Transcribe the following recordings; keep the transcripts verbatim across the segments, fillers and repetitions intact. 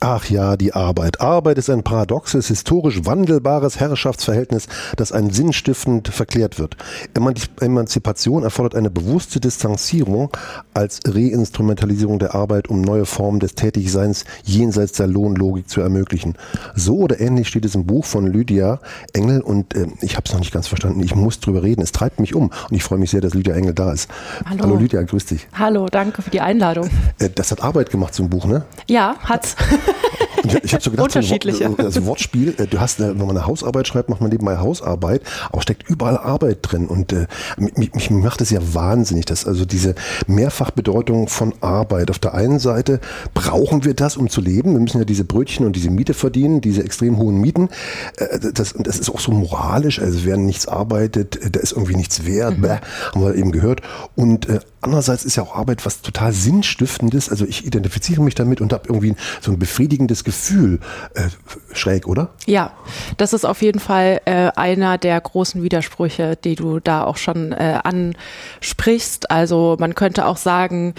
Ach ja, die Arbeit. Arbeit ist ein paradoxes, historisch wandelbares Herrschaftsverhältnis, das ein sinnstiftend verklärt wird. Emanzipation erfordert eine bewusste Distanzierung als Reinstrumentalisierung der Arbeit, um neue Formen des Tätigseins jenseits der Lohnlogik zu ermöglichen. So oder ähnlich steht es im Buch von Lydia Engel und äh, ich habe es noch nicht ganz verstanden. Ich muss drüber reden. Es treibt mich um und ich freue mich sehr, dass Lydia Engel da ist. Hallo. Hallo Lydia, grüß dich. Hallo, danke für die Einladung. Äh, das hat Arbeit gemacht, so ein Buch, ne? Ja, hat's. Ich, ich habe so gedacht, Unterschiedliche. So ein Wort, also Wortspiel, du hast, wenn man eine Hausarbeit schreibt, macht man nebenbei Hausarbeit, aber steckt überall Arbeit drin und äh, mich, mich macht es ja wahnsinnig, dass also diese Mehrfachbedeutung von Arbeit. Auf der einen Seite brauchen wir das, um zu leben, wir müssen ja diese Brötchen und diese Miete verdienen, diese extrem hohen Mieten, äh, das, das ist auch so moralisch, also wer nichts arbeitet, der ist irgendwie nichts wert, mhm. Bäh, haben wir eben gehört und äh, andererseits ist ja auch Arbeit was total Sinnstiftendes, also ich identifiziere mich damit und habe irgendwie so ein befriedigendes Gefühl. Äh, schräg, oder? Ja, das ist auf jeden Fall äh, einer der großen Widersprüche, die du da auch schon äh, ansprichst. Also man könnte auch sagen,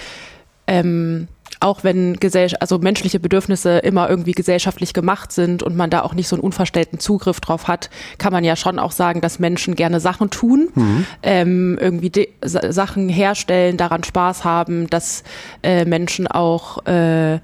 ähm, auch wenn Gesell- also menschliche Bedürfnisse immer irgendwie gesellschaftlich gemacht sind und man da auch nicht so einen unverstellten Zugriff drauf hat, kann man ja schon auch sagen, dass Menschen gerne Sachen tun, mhm. ähm, irgendwie de- Sachen herstellen, daran Spaß haben, dass äh, Menschen auch äh,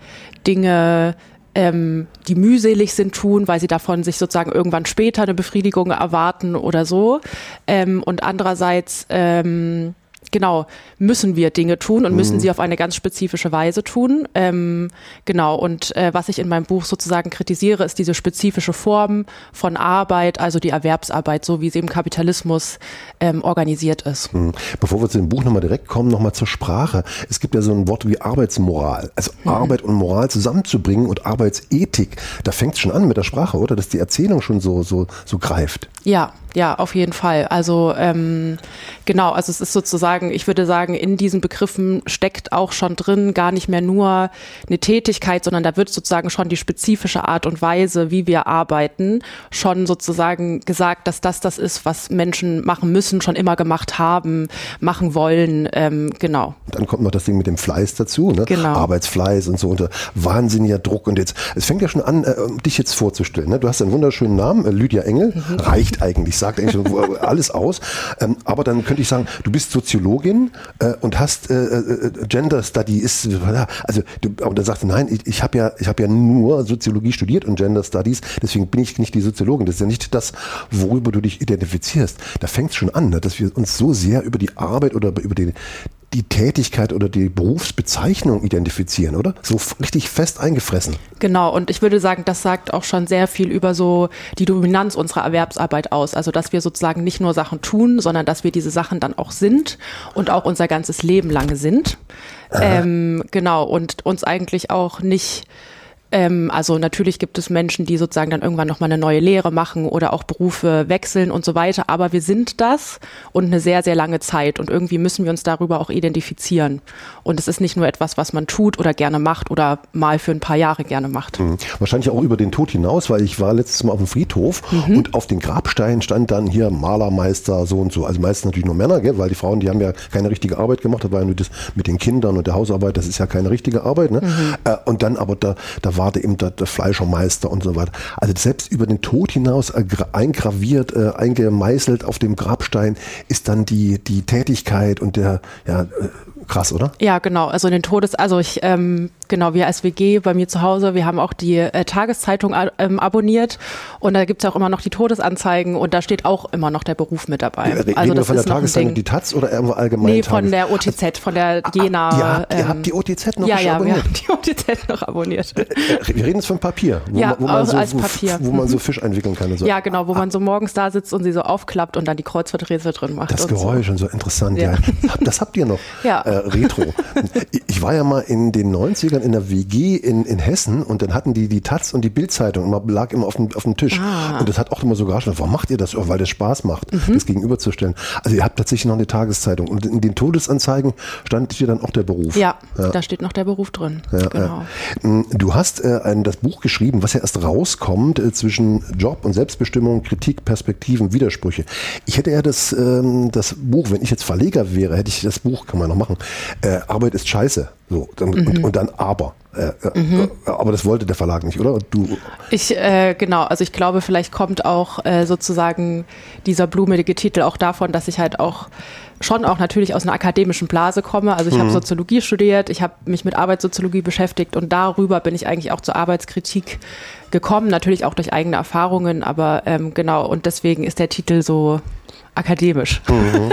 Dinge Ähm, die mühselig sind, tun, weil sie davon sich sozusagen irgendwann später eine Befriedigung erwarten oder so. Ähm, und andererseits, ähm, genau, müssen wir Dinge tun und mhm. müssen sie auf eine ganz spezifische Weise tun. Ähm, genau, und äh, was ich in meinem Buch sozusagen kritisiere, ist diese spezifische Form von Arbeit, also die Erwerbsarbeit, so wie sie im Kapitalismus ähm, organisiert ist. Mhm. Bevor wir zu dem Buch nochmal direkt kommen, nochmal zur Sprache. Es gibt ja so ein Wort wie Arbeitsmoral. Also mhm. Arbeit und Moral zusammenzubringen und Arbeitsethik, da fängt es schon an mit der Sprache, oder? Dass die Erzählung schon so, so, so greift. Ja, ja, auf jeden Fall. Also ähm, genau, also es ist sozusagen, ich würde sagen, in diesen Begriffen steckt auch schon drin gar nicht mehr nur eine Tätigkeit, sondern da wird sozusagen schon die spezifische Art und Weise, wie wir arbeiten, schon sozusagen gesagt, dass das das ist, was Menschen machen müssen, schon immer gemacht haben, machen wollen, ähm, genau. Dann kommt noch das Ding mit dem Fleiß dazu, ne? Genau. Arbeitsfleiß und so unter wahnsinniger Druck und jetzt, es fängt ja schon an, äh, dich jetzt vorzustellen, ne? Du hast einen wunderschönen Namen, äh, Lydia Engel, mhm. reicht eigentlich, sagt eigentlich so alles aus, ähm, aber dann könnte ich sagen, du bist Soziologin äh, und hast äh, äh, Gender Study ist, also du, aber dann sagst du, nein, ich, ich habe ja, ich habe ja nur Soziologie studiert und Gender Studies, deswegen bin ich nicht die Soziologin, das ist ja nicht das, worüber du dich identifizierst. Da fängt es schon an, ne, dass wir uns so sehr über die Arbeit oder über die die Tätigkeit oder die Berufsbezeichnung identifizieren, oder? So richtig fest eingefressen. Genau, und ich würde sagen, das sagt auch schon sehr viel über so die Dominanz unserer Erwerbsarbeit aus. Also, dass wir sozusagen nicht nur Sachen tun, sondern dass wir diese Sachen dann auch sind und auch unser ganzes Leben lang sind. Ähm, genau, und uns eigentlich auch nicht Ähm, also natürlich gibt es Menschen, die sozusagen dann irgendwann nochmal eine neue Lehre machen oder auch Berufe wechseln und so weiter. Aber wir sind das und eine sehr, sehr lange Zeit. Und irgendwie müssen wir uns darüber auch identifizieren. Und es ist nicht nur etwas, was man tut oder gerne macht oder mal für ein paar Jahre gerne macht. Mhm. Wahrscheinlich auch über den Tod hinaus, weil ich war letztes Mal auf dem Friedhof mhm. und auf den Grabsteinen stand dann hier Malermeister so und so. Also meistens natürlich nur Männer, gell? Weil die Frauen, die haben ja keine richtige Arbeit gemacht. Das war ja nur das mit den Kindern und der Hausarbeit. Das ist ja keine richtige Arbeit. Ne? Mhm. Äh, und dann aber da, da war eben der, der Fleischermeister und so weiter. Also selbst über den Tod hinaus eingraviert, äh, eingemeißelt auf dem Grabstein ist dann die, die Tätigkeit und der, ja, äh, krass, oder? Ja, genau. Also den Todes, also ich, ähm, genau, wir als W G bei mir zu Hause, wir haben auch die äh, Tageszeitung ähm, abonniert und da gibt es auch immer noch die Todesanzeigen und da steht auch immer noch der Beruf mit dabei. Ja, reden also wir das von ist der Tageszeitung die Taz oder allgemein? Nee, von der O T Z, von der Jena. Ah, ihr, habt, ähm, ihr habt die O T Z noch ja, ja, abonniert? Ja, wir haben die O T Z noch abonniert. Wir reden jetzt von Papier, wo ja, man, wo man auch so, als Papier. Wo man so Fisch einwickeln kann. Und so. Ja, genau, wo man so morgens da sitzt und sie so aufklappt und dann die Kreuzworträtsel drin macht. Das und Geräusch so. und so interessant, ja. Ja. Das habt ihr noch, ja. äh, Retro. Ich war ja mal in den neunzigern in der W G in, in Hessen und dann hatten die die Taz und die Bildzeitung immer, lag immer auf dem, auf dem Tisch. Ah. Und das hat auch immer so geraschelt, warum macht ihr das? Oh, weil das Spaß macht, mhm. das gegenüberzustellen. Also ihr habt tatsächlich noch eine Tageszeitung und in den Todesanzeigen stand hier dann auch der Beruf. Ja, ja. Da steht noch der Beruf drin. Ja, genau. Ja. Du hast äh, ein, das Buch geschrieben, was ja erst rauskommt äh, zwischen Job und Selbstbestimmung, Kritik, Perspektiven, Widersprüche. Ich hätte ja das, ähm, das Buch, wenn ich jetzt Verleger wäre, hätte ich das Buch, kann man noch machen, äh, Arbeit ist scheiße So, dann, mhm. und, und dann aber. Äh, mhm. äh, aber das wollte der Verlag nicht, oder? Du? Ich, äh, genau, also ich glaube, vielleicht kommt auch äh, sozusagen dieser blumelige Titel auch davon, dass ich halt auch schon auch natürlich aus einer akademischen Blase komme. Also ich mhm. habe Soziologie studiert, ich habe mich mit Arbeitssoziologie beschäftigt und darüber bin ich eigentlich auch zur Arbeitskritik gekommen, natürlich auch durch eigene Erfahrungen, aber ähm, genau, und deswegen ist der Titel so akademisch. Mhm.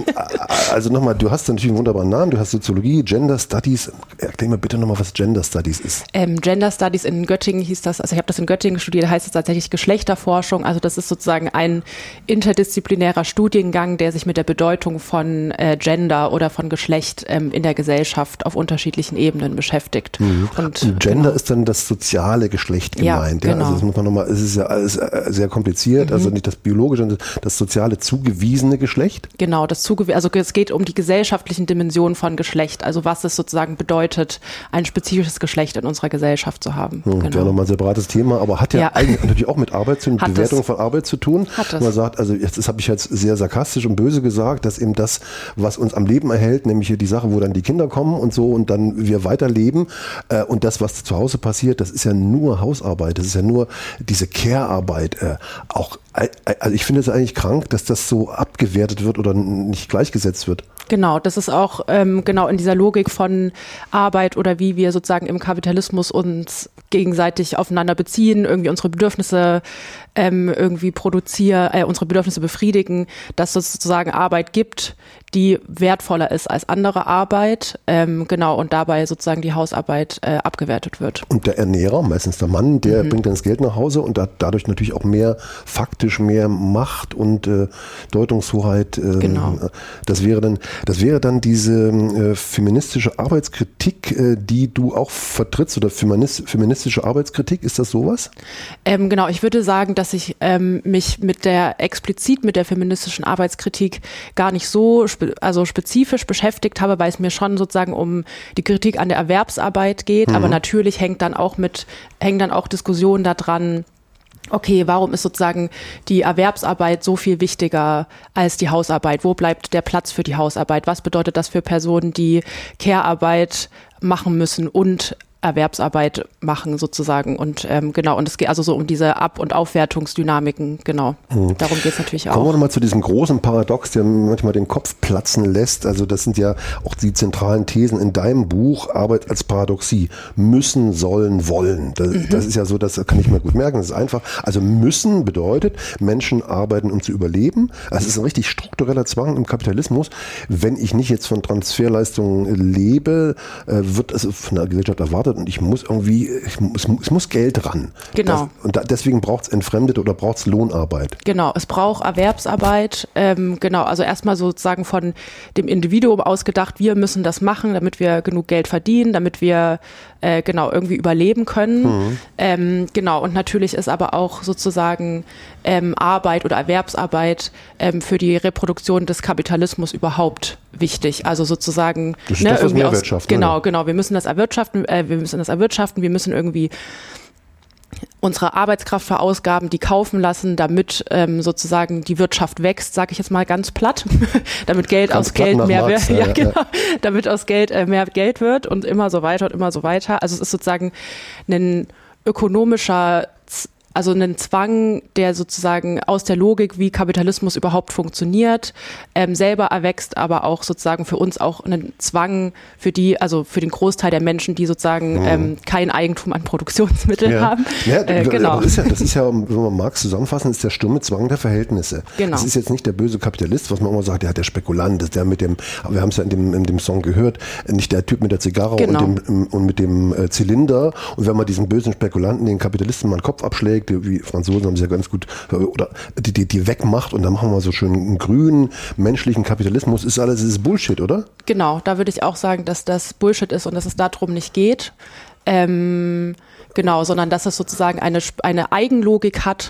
Also nochmal, du hast natürlich einen wunderbaren Namen, du hast Soziologie, Gender Studies. Erklär mir bitte nochmal, was Gender Studies ist. Ähm, Gender Studies in Göttingen hieß das, also ich habe das in Göttingen studiert, da heißt es tatsächlich Geschlechterforschung. Also das ist sozusagen ein interdisziplinärer Studiengang, der sich mit der Bedeutung von äh, Gender oder von Geschlecht ähm, in der Gesellschaft auf unterschiedlichen Ebenen beschäftigt. Mhm. Und, Und Gender genau. ist dann das soziale Geschlecht gemeint. Ja, genau. Ja, also das muss man nochmal, es ist ja alles sehr kompliziert, mhm. also nicht das biologische, sondern das soziale Zugewiesene Geschlecht? Genau, das Zugewiesene, also es geht um die gesellschaftlichen Dimensionen von Geschlecht, also was es sozusagen bedeutet, ein spezifisches Geschlecht in unserer Gesellschaft zu haben. Hm, genau. Ja, nochmal ein separates Thema, aber hat ja, ja. eigentlich natürlich auch mit Arbeit zu tun, mit Bewertung von Arbeit zu tun. Hat das. Man sagt, also jetzt, das habe ich jetzt sehr sarkastisch und böse gesagt, dass eben das, was uns am Leben erhält, nämlich hier die Sache, wo dann die Kinder kommen und so und dann wir weiterleben äh, und das, was zu Hause passiert, das ist ja nur Hausarbeit, das ist ja nur diese Care-Arbeit, äh, auch also ich finde es eigentlich krank, dass das so abgewertet wird oder nicht gleichgesetzt wird. Genau, das ist auch ähm, genau in dieser Logik von Arbeit oder wie wir sozusagen im Kapitalismus uns gegenseitig aufeinander beziehen, irgendwie unsere Bedürfnisse ähm, irgendwie produzieren, äh, unsere Bedürfnisse befriedigen, dass es sozusagen Arbeit gibt, die wertvoller ist als andere Arbeit, ähm, genau, und dabei sozusagen die Hausarbeit äh, abgewertet wird. Und der Ernährer, meistens der Mann, der mhm. bringt dann das Geld nach Hause und hat dadurch natürlich auch mehr, faktisch mehr Macht und äh, Deutungshoheit. Äh, genau. Das wäre dann, das wäre dann diese äh, feministische Arbeitskritik, äh, die du auch vertrittst, oder feminist, feministische Arbeitskritik, ist das sowas? Ähm, genau, ich würde sagen, dass ich ähm, mich mit der, explizit mit der feministischen Arbeitskritik gar nicht so also spezifisch beschäftigt habe, weil es mir schon sozusagen um die Kritik an der Erwerbsarbeit geht, mhm. aber natürlich hängt dann auch mit, hängen dann auch Diskussionen daran, okay, warum ist sozusagen die Erwerbsarbeit so viel wichtiger als die Hausarbeit? Wo bleibt der Platz für die Hausarbeit? Was bedeutet das für Personen, die Care-Arbeit machen müssen und Erwerbsarbeit machen sozusagen und ähm, genau, und es geht also so um diese Ab- und Aufwertungsdynamiken, genau, hm. darum geht es natürlich auch. Kommen wir nochmal zu diesem großen Paradox, der manchmal den Kopf platzen lässt, also das sind ja auch die zentralen Thesen in deinem Buch, Arbeit als Paradoxie, müssen, sollen, wollen, das, mhm. das ist ja so, das kann ich mir gut merken, das ist einfach, also müssen bedeutet, Menschen arbeiten, um zu überleben, also es ist ein richtig struktureller Zwang im Kapitalismus, wenn ich nicht jetzt von Transferleistungen lebe, wird es von der Gesellschaft erwartet, und ich muss irgendwie, ich muss, es muss Geld ran. Genau. Das, und da, deswegen braucht es Entfremdete oder braucht es Lohnarbeit. Genau, es braucht Erwerbsarbeit. Ähm, genau, also erstmal sozusagen von dem Individuum ausgedacht, wir müssen das machen, damit wir genug Geld verdienen, damit wir äh, genau irgendwie überleben können. Mhm. Ähm, genau, und natürlich ist aber auch sozusagen ähm, Arbeit oder Erwerbsarbeit ähm, für die Reproduktion des Kapitalismus überhaupt wichtig. Also sozusagen das ne, das irgendwie aus, Mehrwirtschaften. Genau, genau. Wir müssen das erwirtschaften. Äh, wir müssen das erwirtschaften. Wir müssen irgendwie unsere Arbeitskraft verausgaben, die kaufen lassen, damit ähm, sozusagen die Wirtschaft wächst, sage ich jetzt mal ganz platt, damit Geld ganz aus Geld mehr wird, ja, ja, genau, ja. damit aus Geld äh, mehr Geld wird und immer so weiter und immer so weiter. Also es ist sozusagen ein ökonomischer Also einen Zwang, der sozusagen aus der Logik, wie Kapitalismus überhaupt funktioniert, ähm, selber erwächst, aber auch sozusagen für uns auch einen Zwang für die, also für den Großteil der Menschen, die sozusagen mhm. ähm, kein Eigentum an Produktionsmitteln ja. haben. Ja, äh, genau. Das ist ja, das ist ja, wenn man Marx zusammenfassen, ist der stumme Zwang der Verhältnisse. Genau. Das ist jetzt nicht der böse Kapitalist, was man immer sagt, der hat der Spekulant, ist der mit dem, wir haben es ja in dem, in dem Song gehört, nicht der Typ mit der Zigarre genau. und, dem, und mit dem äh, Zylinder. Und wenn man diesen bösen Spekulanten, den Kapitalisten mal den Kopf abschlägt, wie Franzosen haben sie ja ganz gut, oder die, die, die wegmacht und dann machen wir so schön einen grünen, menschlichen Kapitalismus, ist alles ist Bullshit, oder? Genau, da würde ich auch sagen, dass das Bullshit ist und dass es darum nicht geht. Ähm, genau, sondern dass es sozusagen eine, eine Eigenlogik hat,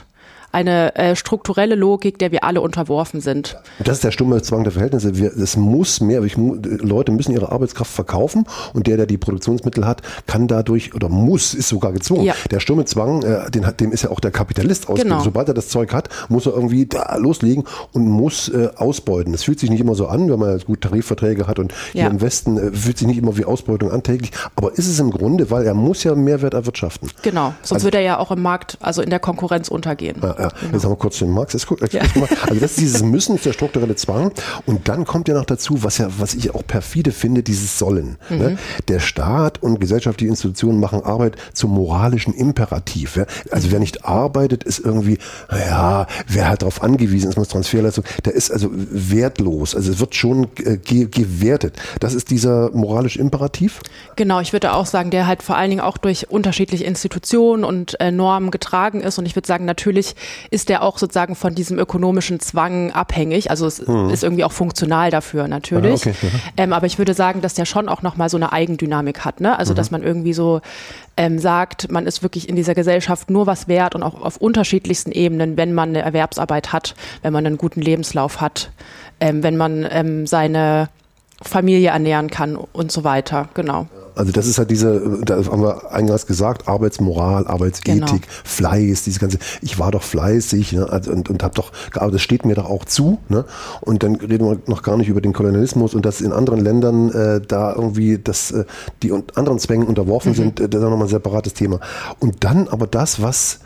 eine äh, strukturelle Logik, der wir alle unterworfen sind. Und das ist der stumme Zwang der Verhältnisse. Wir, es muss mehr, ich, Leute müssen ihre Arbeitskraft verkaufen und der, der die Produktionsmittel hat, kann dadurch oder muss, ist sogar gezwungen. Ja. Der stumme Zwang, äh, den hat, dem ist ja auch der Kapitalist ausgesetzt. Genau. Sobald er das Zeug hat, muss er irgendwie da loslegen und muss äh, ausbeuten. Das fühlt sich nicht immer so an, wenn man gut Tarifverträge hat und hier ja. im Westen äh, fühlt sich nicht immer wie Ausbeutung an täglich. Aber ist es im Grunde, weil er muss ja Mehrwert erwirtschaften. Genau, sonst also, würde er ja auch im Markt, also in der Konkurrenz untergehen. Ja, ja. Genau. Jetzt haben wir kurz den Marx. Jetzt guck, ja. Also das ist dieses Müssen, ist der strukturelle Zwang. Und dann kommt ja noch dazu, was ja, was ich auch perfide finde, dieses Sollen. Mhm. Ne? Der Staat und gesellschaftliche Institutionen machen Arbeit zum moralischen Imperativ. Ja? Also mhm. wer nicht arbeitet, ist irgendwie, naja, wer halt darauf angewiesen ist, muss Transferleistung, der ist also wertlos. Also es wird schon äh, ge- gewertet. Das ist dieser moralische Imperativ? Genau, ich würde auch sagen, der halt vor allen Dingen auch durch unterschiedliche Institutionen und äh, Normen getragen ist. Und ich würde sagen, natürlich ist der auch sozusagen von diesem ökonomischen Zwang abhängig. Also es hm. ist irgendwie auch funktional dafür natürlich. Ah, okay. mhm. ähm, aber ich würde sagen, dass der schon auch nochmal so eine Eigendynamik hat. Ne? Also mhm. dass man irgendwie so ähm, sagt, man ist wirklich in dieser Gesellschaft nur was wert und auch auf unterschiedlichsten Ebenen, wenn man eine Erwerbsarbeit hat, wenn man einen guten Lebenslauf hat, ähm, wenn man ähm, seine Familie ernähren kann und so weiter, genau. Also das ist halt diese, da haben wir eingangs gesagt, Arbeitsmoral, Arbeitsethik, genau. Fleiß, diese ganze, ich war doch fleißig, ne, also, und, und habe doch gearbeitet, das steht mir doch auch zu. Ne? Und dann reden wir noch gar nicht über den Kolonialismus und dass in anderen Ländern äh, da irgendwie das, äh, die und anderen Zwängen unterworfen mhm. sind, äh, das ist nochmal ein separates Thema. Und dann aber das, was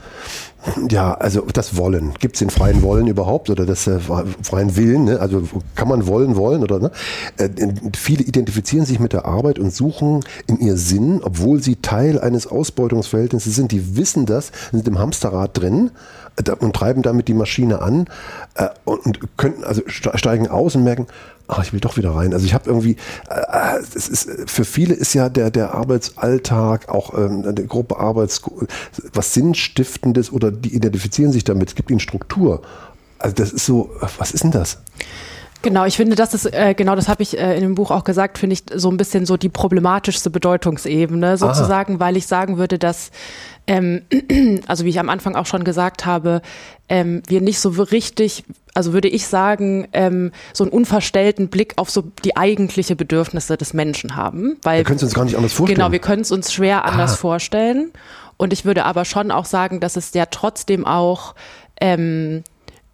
ja, also das Wollen. Gibt es den freien Wollen überhaupt oder das äh, freien Willen? Ne? Also kann man wollen, wollen oder ne? Äh, viele identifizieren sich mit der Arbeit und suchen in ihr Sinn, obwohl sie Teil eines Ausbeutungsverhältnisses sind. Die wissen das, sind im Hamsterrad drin äh, und treiben damit die Maschine an äh, und, und können also steigen aus und merken, ach, ich will doch wieder rein. Also ich habe irgendwie, äh, es ist, für viele ist ja der, der Arbeitsalltag, auch ähm, eine Gruppe Arbeits, was Sinnstiftendes oder die identifizieren sich damit. Es gibt ihnen Struktur. Also das ist so, was ist denn das? Genau, ich finde, das ist, äh, genau das habe ich äh, in dem Buch auch gesagt, finde ich so ein bisschen so die problematischste Bedeutungsebene sozusagen, Aha. weil ich sagen würde, dass, ähm, also wie ich am Anfang auch schon gesagt habe, ähm, wir nicht so richtig, also würde ich sagen, ähm, so einen unverstellten Blick auf so die eigentliche Bedürfnisse des Menschen haben. Weil, wir können es uns gar nicht anders vorstellen. Genau, wir können es uns schwer anders ah. vorstellen. Und ich würde aber schon auch sagen, dass es ja trotzdem auch ähm,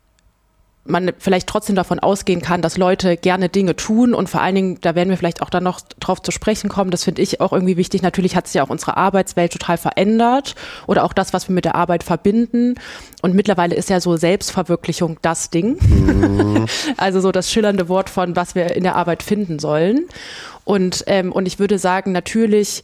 man vielleicht trotzdem davon ausgehen kann, dass Leute gerne Dinge tun und vor allen Dingen, da werden wir vielleicht auch dann noch drauf zu sprechen kommen, das finde ich auch irgendwie wichtig, natürlich hat sich ja auch unsere Arbeitswelt total verändert oder auch das, was wir mit der Arbeit verbinden und mittlerweile ist ja so Selbstverwirklichung das Ding, mhm. also so das schillernde Wort von, was wir in der Arbeit finden sollen und, ähm, und ich würde sagen, natürlich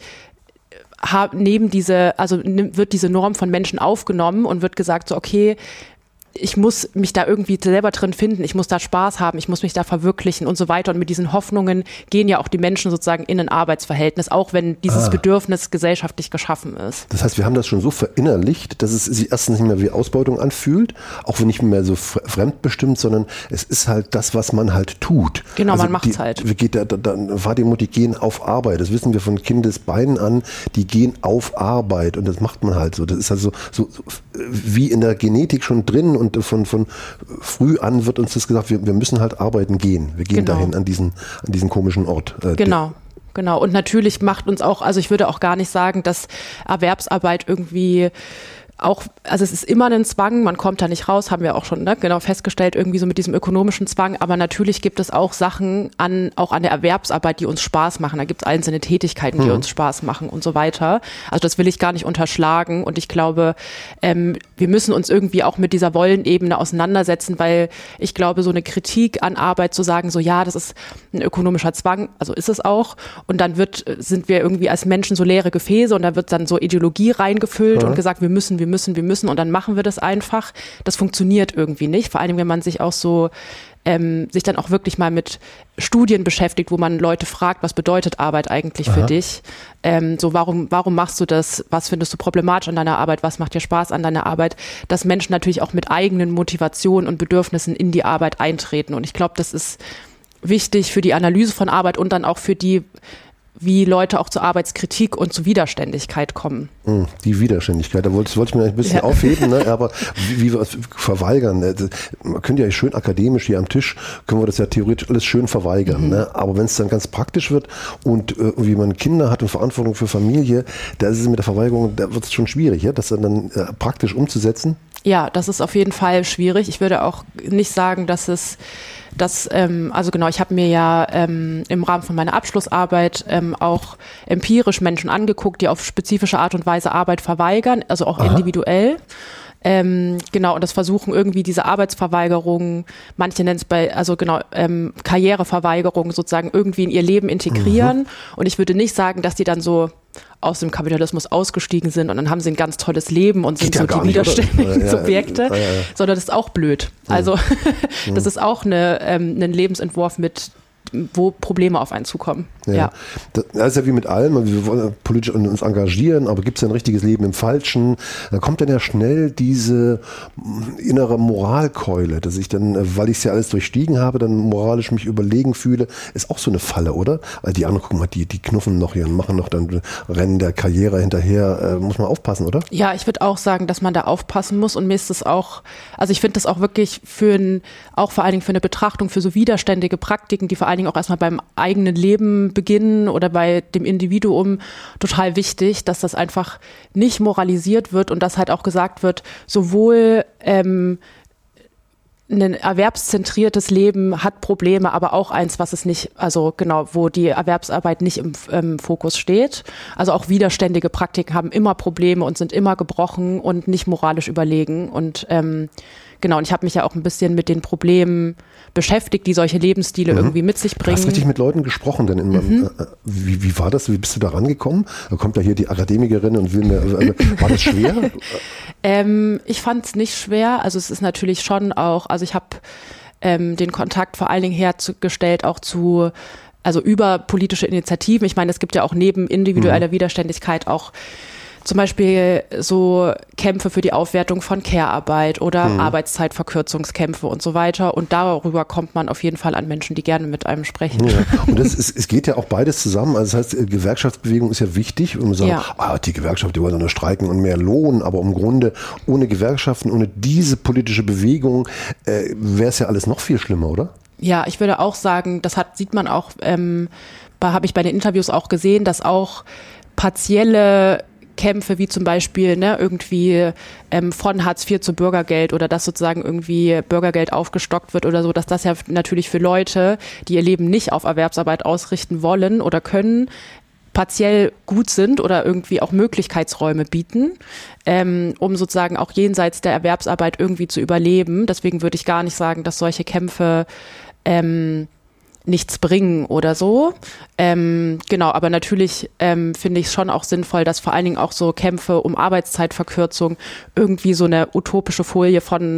neben diese, also wird diese Norm von Menschen aufgenommen und wird gesagt so, okay, ich muss mich da irgendwie selber drin finden, ich muss da Spaß haben, ich muss mich da verwirklichen und so weiter. Und mit diesen Hoffnungen gehen ja auch die Menschen sozusagen in ein Arbeitsverhältnis, auch wenn dieses ah. Bedürfnis gesellschaftlich geschaffen ist. Das heißt, wir haben das schon so verinnerlicht, dass es sich erstens nicht mehr wie Ausbeutung anfühlt, auch wenn nicht mehr so fremdbestimmt, sondern es ist halt das, was man halt tut. Genau, also man macht es die, halt. Geht da, da, Vati und Mutti gehen auf Arbeit, das wissen wir von Kindesbeinen an, die gehen auf Arbeit und das macht man halt so. Das ist also so, so wie in der Genetik schon drin und von, von früh an wird uns das gesagt, wir, wir müssen halt arbeiten gehen. Wir gehen genau. dahin an diesen, an diesen komischen Ort. Äh, genau. Genau. Und natürlich macht uns auch, also ich würde auch gar nicht sagen, dass Erwerbsarbeit irgendwie auch, also es ist immer ein Zwang, man kommt da nicht raus, haben wir auch schon ne, genau festgestellt, irgendwie so mit diesem ökonomischen Zwang, aber natürlich gibt es auch Sachen an, auch an der Erwerbsarbeit, die uns Spaß machen, da gibt es einzelne Tätigkeiten, die mhm. uns Spaß machen und so weiter, also das will ich gar nicht unterschlagen und ich glaube, ähm, wir müssen uns irgendwie auch mit dieser Wollenebene auseinandersetzen, weil ich glaube, so eine Kritik an Arbeit zu sagen, so ja, das ist ein ökonomischer Zwang, also ist es auch und dann wird, sind wir irgendwie als Menschen so leere Gefäße und da wird dann so Ideologie reingefüllt mhm. und gesagt, wir müssen, wir wir müssen, wir müssen und dann machen wir das einfach. Das funktioniert irgendwie nicht. Vor allem, wenn man sich auch so, ähm, sich dann auch wirklich mal mit Studien beschäftigt, wo man Leute fragt, was bedeutet Arbeit eigentlich Aha. für dich? Ähm, so, warum, warum machst du das? Was findest du problematisch an deiner Arbeit? Was macht dir Spaß an deiner Arbeit? Dass Menschen natürlich auch mit eigenen Motivationen und Bedürfnissen in die Arbeit eintreten. Und ich glaube, das ist wichtig für die Analyse von Arbeit und dann auch für die wie Leute auch zur Arbeitskritik und zu Widerständigkeit kommen. Die Widerständigkeit, da wollte, wollte ich mir ein bisschen ja. aufheben, ne? Aber wie, wie wir es verweigern, ne? Man könnte ja schön akademisch hier am Tisch, können wir das ja theoretisch alles schön verweigern, mhm. ne? Aber wenn es dann ganz praktisch wird und äh, irgendwie man Kinder hat und Verantwortung für Familie, da ist es mit der Verweigerung, da wird es schon schwierig, ja? Das dann äh, praktisch umzusetzen. Ja, das ist auf jeden Fall schwierig. Ich würde auch nicht sagen, dass es, dass, ähm, also genau, ich habe mir ja ähm, im Rahmen von meiner Abschlussarbeit ähm, auch empirisch Menschen angeguckt, die auf spezifische Art und Weise Arbeit verweigern, also auch Aha. individuell. Ähm, genau, und das versuchen irgendwie diese Arbeitsverweigerung, manche nennen es bei, also genau, ähm, Karriereverweigerung sozusagen irgendwie in ihr Leben integrieren. Mhm. Und ich würde nicht sagen, dass die dann so aus dem Kapitalismus ausgestiegen sind und dann haben sie ein ganz tolles Leben und sind ja so die widerständigen ja, Subjekte, ja, ja, ja. sondern das ist auch blöd. Also mhm. das ist auch eine, ähm, ein Lebensentwurf mit wo Probleme auf einen zukommen. Ja. Ja. Das ist ja wie mit allem, wir wollen politisch uns engagieren, aber gibt es ja ein richtiges Leben im Falschen? Da kommt dann ja schnell diese innere Moralkeule, dass ich dann, weil ich es ja alles durchstiegen habe, dann moralisch mich überlegen fühle, ist auch so eine Falle, oder? Weil die anderen, gucken mal, die, die knuffen noch hier und machen noch dann Rennen der Karriere hinterher. Äh, muss man aufpassen, oder? Ja, ich würde auch sagen, dass man da aufpassen muss und mir ist das auch, also ich finde das auch wirklich für ein, auch vor allen Dingen für eine Betrachtung für so widerständige Praktiken, die vor allen Dingen auch erstmal beim eigenen Leben beginnen oder bei dem Individuum total wichtig, dass das einfach nicht moralisiert wird und dass halt auch gesagt wird, sowohl ähm, ein erwerbszentriertes Leben hat Probleme, aber auch eins, was es nicht, also genau, wo die Erwerbsarbeit nicht im, im Fokus steht. Also auch widerständige Praktiken haben immer Probleme und sind immer gebrochen und nicht moralisch überlegen. Und ähm, genau, und ich habe mich ja auch ein bisschen mit den Problemen beschäftigt, die solche Lebensstile mhm. irgendwie mit sich bringen. Du hast richtig mit Leuten gesprochen, denn in meinem, mhm. äh, wie, wie war das? Wie bist du da rangekommen? Da kommt ja hier die Akademikerin und will mir, äh, war das schwer? ähm, ich fand es nicht schwer. Also es ist natürlich schon auch, also ich habe ähm, den Kontakt vor allen Dingen hergestellt auch zu, also über politische Initiativen. Ich meine, es gibt ja auch neben individueller mhm. Widerständigkeit auch zum Beispiel so Kämpfe für die Aufwertung von Care-Arbeit oder hm. Arbeitszeitverkürzungskämpfe und so weiter. Und darüber kommt man auf jeden Fall an Menschen, die gerne mit einem sprechen. Ja. Und das ist, es geht ja auch beides zusammen. Also das heißt, Gewerkschaftsbewegung ist ja wichtig. Und man sagt, ja. ah, die Gewerkschaft, die wollen nur streiken und mehr Lohn. Aber im Grunde ohne Gewerkschaften, ohne diese politische Bewegung äh, wäre es ja alles noch viel schlimmer, oder? Ja, ich würde auch sagen, das hat, sieht man auch, ähm, habe ich bei den Interviews auch gesehen, dass auch partielle Kämpfe wie zum Beispiel ne, irgendwie ähm, von Hartz vier zu Bürgergeld oder dass sozusagen irgendwie Bürgergeld aufgestockt wird oder so, dass das ja natürlich für Leute, die ihr Leben nicht auf Erwerbsarbeit ausrichten wollen oder können, partiell gut sind oder irgendwie auch Möglichkeitsräume bieten, ähm, um sozusagen auch jenseits der Erwerbsarbeit irgendwie zu überleben. Deswegen würde ich gar nicht sagen, dass solche Kämpfe ähm, nichts bringen oder so. Ähm, genau, aber natürlich ähm, finde ich es schon auch sinnvoll, dass vor allen Dingen auch so Kämpfe um Arbeitszeitverkürzung irgendwie so eine utopische Folie von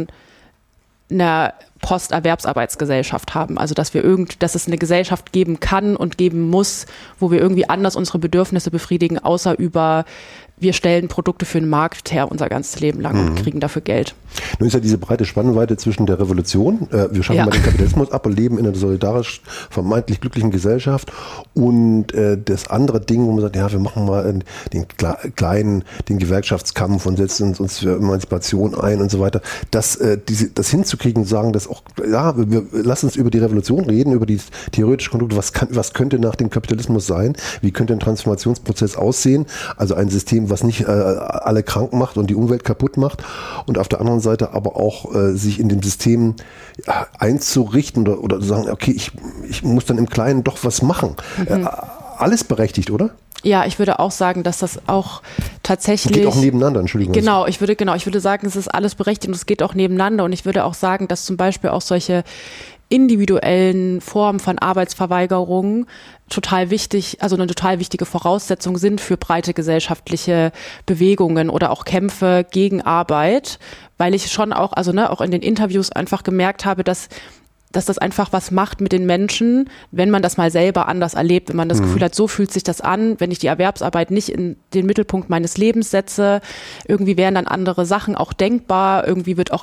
einer Posterwerbsarbeitsgesellschaft haben. Also dass wir irgend, dass es eine Gesellschaft geben kann und geben muss, wo wir irgendwie anders unsere Bedürfnisse befriedigen, außer über wir stellen Produkte für den Markt her unser ganzes Leben lang mhm. und kriegen dafür Geld. Nun ist ja diese breite Spannweite zwischen der Revolution, äh, wir schaffen ja. mal den Kapitalismus ab und leben in einer solidarisch vermeintlich glücklichen Gesellschaft und äh, das andere Ding, wo man sagt, ja, wir machen mal den kleinen, den Gewerkschaftskampf und setzen uns für Emanzipation ein und so weiter. Das, äh, diese, das hinzukriegen und sagen, dass auch, ja, wir, wir, lass uns über die Revolution reden, über die theoretische Konstrukte, was, kann, was könnte nach dem Kapitalismus sein, wie könnte ein Transformationsprozess aussehen, also ein System, was nicht äh, alle krank macht und die Umwelt kaputt macht und auf der anderen Seite aber auch äh, sich in dem System ja, einzurichten oder, oder sagen, okay, ich, ich muss dann im Kleinen doch was machen. Mhm. Äh, alles berechtigt, oder? Ja, ich würde auch sagen, dass das auch tatsächlich... Geht auch nebeneinander, Entschuldigung. Genau, ich würde, genau, ich würde sagen, es ist alles berechtigt und es geht auch nebeneinander und ich würde auch sagen, dass zum Beispiel auch solche individuellen Formen von Arbeitsverweigerung total wichtig, also eine total wichtige Voraussetzung sind für breite gesellschaftliche Bewegungen oder auch Kämpfe gegen Arbeit, weil ich schon auch, also ne, auch in den Interviews einfach gemerkt habe, dass dass das einfach was macht mit den Menschen, wenn man das mal selber anders erlebt, wenn man das mhm. Gefühl hat, so fühlt sich das an, wenn ich die Erwerbsarbeit nicht in den Mittelpunkt meines Lebens setze, irgendwie wären dann andere Sachen auch denkbar, irgendwie wird auch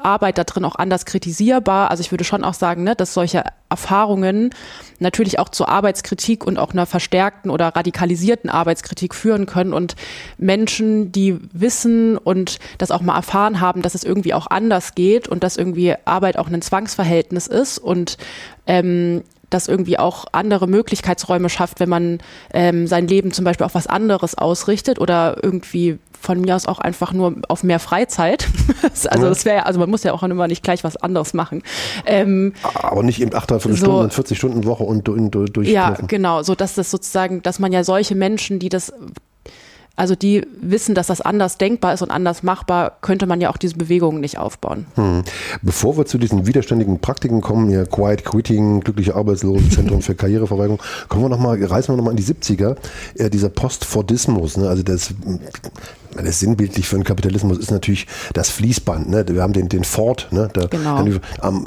Arbeit da drin auch anders kritisierbar. Also ich würde schon auch sagen, ne, dass solche Erfahrungen natürlich auch zur Arbeitskritik und auch einer verstärkten oder radikalisierten Arbeitskritik führen können und Menschen, die wissen und das auch mal erfahren haben, dass es irgendwie auch anders geht und dass irgendwie Arbeit auch ein Zwangsverhältnis ist und ähm, das irgendwie auch andere Möglichkeitsräume schafft, wenn man ähm, sein Leben zum Beispiel auf was anderes ausrichtet oder irgendwie von mir aus auch einfach nur auf mehr Freizeit. Also das wäre ja, also man muss ja auch immer nicht gleich was anderes machen. Ähm, Aber nicht eben achtunddreißig so, Stunden und vierzig Stunden Woche und, und, und durch. Ja, genau, so dass das sozusagen, dass man ja solche Menschen, die das Also die wissen, dass das anders denkbar ist und anders machbar, könnte man ja auch diese Bewegungen nicht aufbauen. Hm. Bevor wir zu diesen widerständigen Praktiken kommen, ja, Quiet Quitting, glückliche Arbeitslosenzentrum für Karriereverweigerung, kommen wir noch mal, reisen wir nochmal in die siebziger, äh, dieser Postfordismus, ne? Also das, das sinnbildlich für den Kapitalismus ist natürlich das Fließband, ne? Wir haben den, den Ford, ne? Da, genau. Am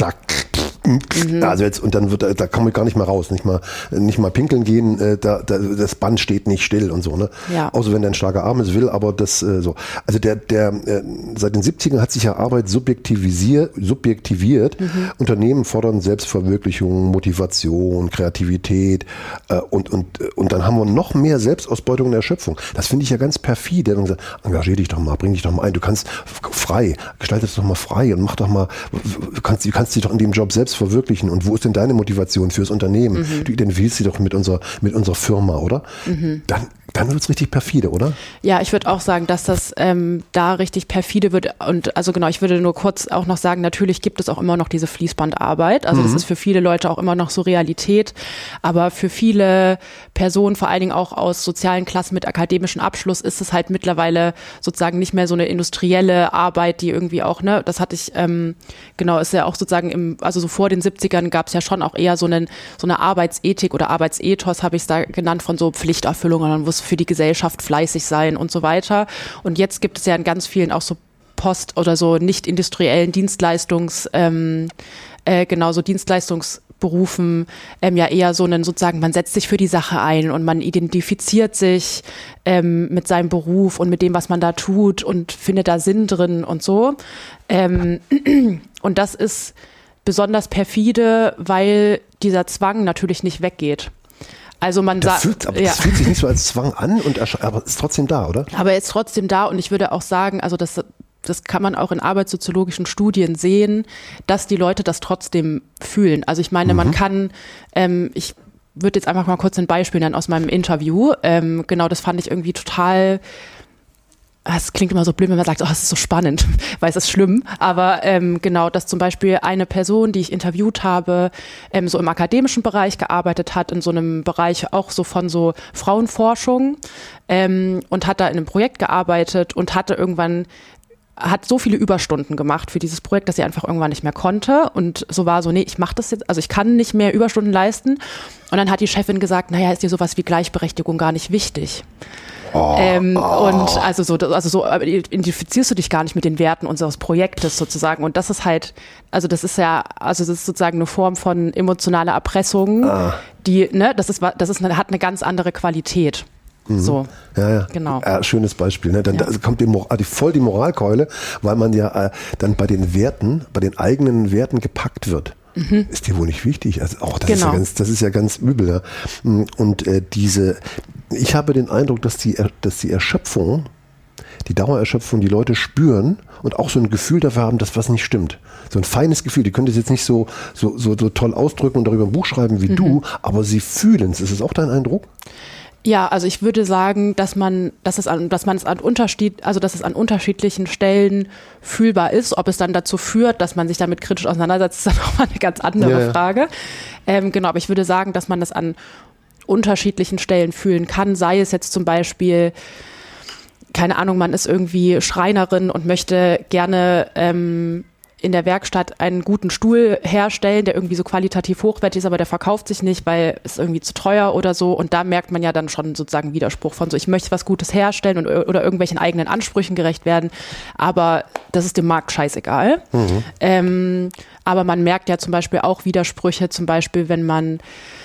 Mhm. Also jetzt, und dann wird, da kann man gar nicht mehr raus, nicht mal, nicht mal pinkeln gehen, äh, da, da, das Band steht nicht still und so, ne? Ja. Außer wenn der ein starker Arm ist, will, aber das, äh, so. Also der, der, äh, seit den siebzigern hat sich ja Arbeit subjektivisiert, subjektiviert. Mhm. Unternehmen fordern Selbstverwirklichung, Motivation, Kreativität, äh, und, und, und dann haben wir noch mehr Selbstausbeutung und Erschöpfung. Das finde ich ja ganz perfide. Dann sagt, engagier dich doch mal, bring dich doch mal ein, du kannst frei, gestalte es doch mal frei und mach doch mal, du kannst, du kannst dich doch in dem Job selbst verwirklichen. Und wo ist denn deine Motivation fürs Unternehmen? Mhm. Du identifizierst dich doch mit unserer, mit unserer Firma, oder? Mhm. Dann, dann wird es richtig perfide, oder? Ja, ich würde auch sagen, dass das ähm, da richtig perfide wird. Und also genau, ich würde nur kurz auch noch sagen, natürlich gibt es auch immer noch diese Fließbandarbeit. Also mhm. das ist für viele Leute auch immer noch so Realität. Aber für viele Personen, vor allen Dingen auch aus sozialen Klassen mit akademischem Abschluss, ist es halt mittlerweile sozusagen nicht mehr so eine industrielle Arbeit, die irgendwie auch, ne, das hatte ich, ähm, genau, ist ja auch sozusagen im, also so vor den siebzigern gab es ja schon auch eher so, einen, so eine Arbeitsethik oder Arbeitsethos, habe ich es da genannt, von so Pflichterfüllung, und dann muss für die Gesellschaft fleißig sein und so weiter. Und jetzt gibt es ja in ganz vielen auch so Post- oder so nicht industriellen Dienstleistungs, ähm, äh, genau so Dienstleistungsberufen, ähm, ja eher so einen sozusagen, man setzt sich für die Sache ein und man identifiziert sich ähm, mit seinem Beruf und mit dem, was man da tut und findet da Sinn drin und so. Ähm, und das ist besonders perfide, weil dieser Zwang natürlich nicht weggeht. Also man das sagt, fühlt, aber ja. das fühlt sich nicht so als Zwang an, und aber ist trotzdem da, oder? Aber er ist trotzdem da, und ich würde auch sagen, also das, das kann man auch in arbeitssoziologischen Studien sehen, dass die Leute das trotzdem fühlen. Also ich meine, mhm. man kann, ähm, ich würde jetzt einfach mal kurz ein Beispiel nennen aus meinem Interview. Ähm, genau, das fand ich irgendwie total. Es klingt immer so blöd, wenn man sagt, oh, es ist so spannend, weil es ist schlimm. Aber ähm, genau, dass zum Beispiel eine Person, die ich interviewt habe, ähm, so im akademischen Bereich gearbeitet hat, in so einem Bereich auch so von so Frauenforschung, ähm, und hat da in einem Projekt gearbeitet und hatte irgendwann, hat so viele Überstunden gemacht für dieses Projekt, dass sie einfach irgendwann nicht mehr konnte. Und so war so, nee, ich mache das jetzt, also ich kann nicht mehr Überstunden leisten. Und dann hat die Chefin gesagt, naja, ist dir sowas wie Gleichberechtigung gar nicht wichtig. Oh, ähm, oh. Und also so, also so identifizierst du dich gar nicht mit den Werten unseres Projektes sozusagen. Und das ist halt, also das ist ja, also das ist sozusagen eine Form von emotionaler Erpressung, ah. die, ne, das ist, das ist eine, hat eine ganz andere Qualität. Mhm. So. Ja, ja. Genau. Ja, schönes Beispiel. Ne? Dann ja. da kommt die, die, voll die Moralkeule, weil man ja äh, dann bei den Werten, bei den eigenen Werten gepackt wird. Mhm. Ist dir wohl nicht wichtig? Also, oh, das, genau. ist ja ganz, das ist ja ganz übel. Ja? Und äh, diese, ich habe den Eindruck, dass die, dass die Erschöpfung, die Dauererschöpfung, die Leute spüren und auch so ein Gefühl dafür haben, dass was nicht stimmt. So ein feines Gefühl. Die können das jetzt nicht so, so, so, so toll ausdrücken und darüber ein Buch schreiben wie mhm. du, aber sie fühlen es. Ist es auch dein Eindruck? Ja, also ich würde sagen, dass man, dass es an, dass man es an Unterschied, also dass es an unterschiedlichen Stellen fühlbar ist. Ob es dann dazu führt, dass man sich damit kritisch auseinandersetzt, ist dann auch mal eine ganz andere ja, ja. Frage. Ähm, genau, aber ich würde sagen, dass man das an unterschiedlichen Stellen fühlen kann. Sei es jetzt zum Beispiel, keine Ahnung, man ist irgendwie Schreinerin und möchte gerne ähm, in der Werkstatt einen guten Stuhl herstellen, der irgendwie so qualitativ hochwertig ist, aber der verkauft sich nicht, weil es irgendwie zu teuer oder so. Und da merkt man ja dann schon sozusagen Widerspruch von so, ich möchte was Gutes herstellen und, oder irgendwelchen eigenen Ansprüchen gerecht werden, aber das ist dem Markt scheißegal. Mhm. Ähm, aber man merkt ja zum Beispiel auch Widersprüche, zum Beispiel, wenn man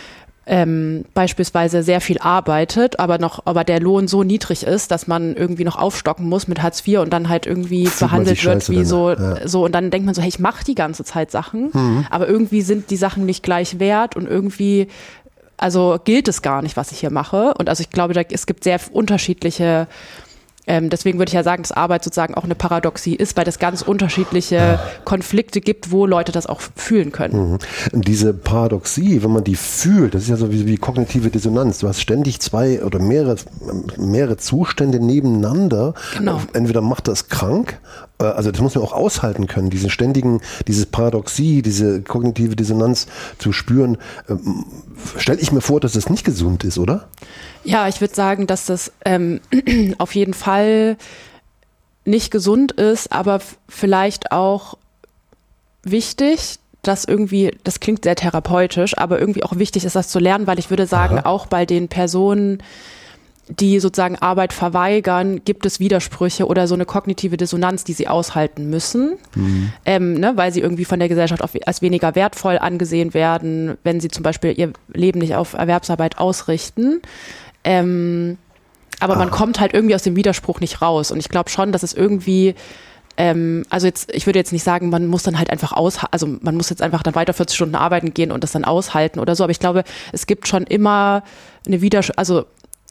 ähm, beispielsweise sehr viel arbeitet, aber noch, aber der Lohn so niedrig ist, dass man irgendwie noch aufstocken muss mit Hartz vier und dann halt irgendwie Fühlt behandelt wird wie so, ja. so und dann denkt man so, hey, ich mache die ganze Zeit Sachen, mhm. aber irgendwie sind die Sachen nicht gleich wert und irgendwie, also gilt es gar nicht, was ich hier mache. Und also ich glaube, da, es gibt sehr unterschiedliche Ähm, deswegen würde ich ja sagen, dass Arbeit sozusagen auch eine Paradoxie ist, weil es ganz unterschiedliche Konflikte gibt, wo Leute das auch fühlen können. Mhm. Diese Paradoxie, wenn man die fühlt, das ist ja so wie, wie kognitive Dissonanz. Du hast ständig zwei oder mehrere, mehrere Zustände nebeneinander. Genau. Entweder macht das krank, also das muss man auch aushalten können, diesen ständigen, dieses Paradoxie, diese kognitive Dissonanz zu spüren. Ähm, stelle ich mir vor, dass das nicht gesund ist, oder? Ja, ich würde sagen, dass das ähm, auf jeden Fall nicht gesund ist, aber f- vielleicht auch wichtig, dass irgendwie, das klingt sehr therapeutisch, aber irgendwie auch wichtig ist, das zu lernen, weil ich würde sagen, Aha. auch bei den Personen, die sozusagen Arbeit verweigern, gibt es Widersprüche oder so eine kognitive Dissonanz, die sie aushalten müssen, mhm. ähm, ne, weil sie irgendwie von der Gesellschaft als weniger wertvoll angesehen werden, wenn sie zum Beispiel ihr Leben nicht auf Erwerbsarbeit ausrichten. Ähm, aber ah. man kommt halt irgendwie aus dem Widerspruch nicht raus. Und ich glaube schon, dass es irgendwie, ähm, also jetzt, ich würde jetzt nicht sagen, man muss dann halt einfach aus, also man muss jetzt einfach dann weiter vierzig Stunden arbeiten gehen und das dann aushalten oder so. Aber ich glaube, es gibt schon immer eine Widerspruch, also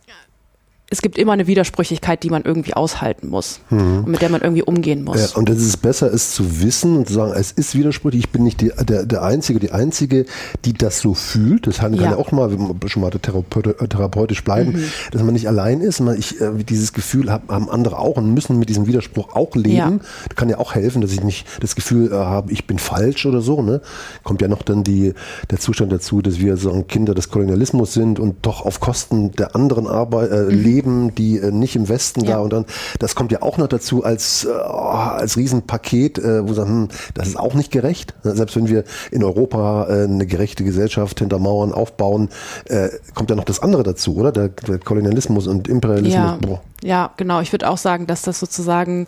es gibt immer eine Widersprüchlichkeit, die man irgendwie aushalten muss mhm. und mit der man irgendwie umgehen muss. Ja, und es ist besser, es zu wissen und zu sagen, es ist widersprüchlich. Ich bin nicht die, der, der Einzige, die Einzige, die das so fühlt. Das kann ja, ja auch mal schon mal therapeutisch bleiben, mhm. dass man nicht allein ist. Man, ich, dieses Gefühl haben andere auch und müssen mit diesem Widerspruch auch leben. Ja. Das kann ja auch helfen, dass ich nicht das Gefühl habe, ich bin falsch oder so. Ne? Kommt ja noch dann die, der Zustand dazu, dass wir so Kinder des Kolonialismus sind und doch auf Kosten der anderen Arbeit äh, mhm. leben, die äh, nicht im Westen ja. da und dann, das kommt ja auch noch dazu als, äh, als Riesenpaket, äh, wo wir sagen, hm, das ist auch nicht gerecht. Selbst wenn wir in Europa äh, eine gerechte Gesellschaft hinter Mauern aufbauen, äh, kommt ja noch das andere dazu, oder? Der, der Kolonialismus und Imperialismus. Ja, Boah. ja genau. Ich würde auch sagen, dass das sozusagen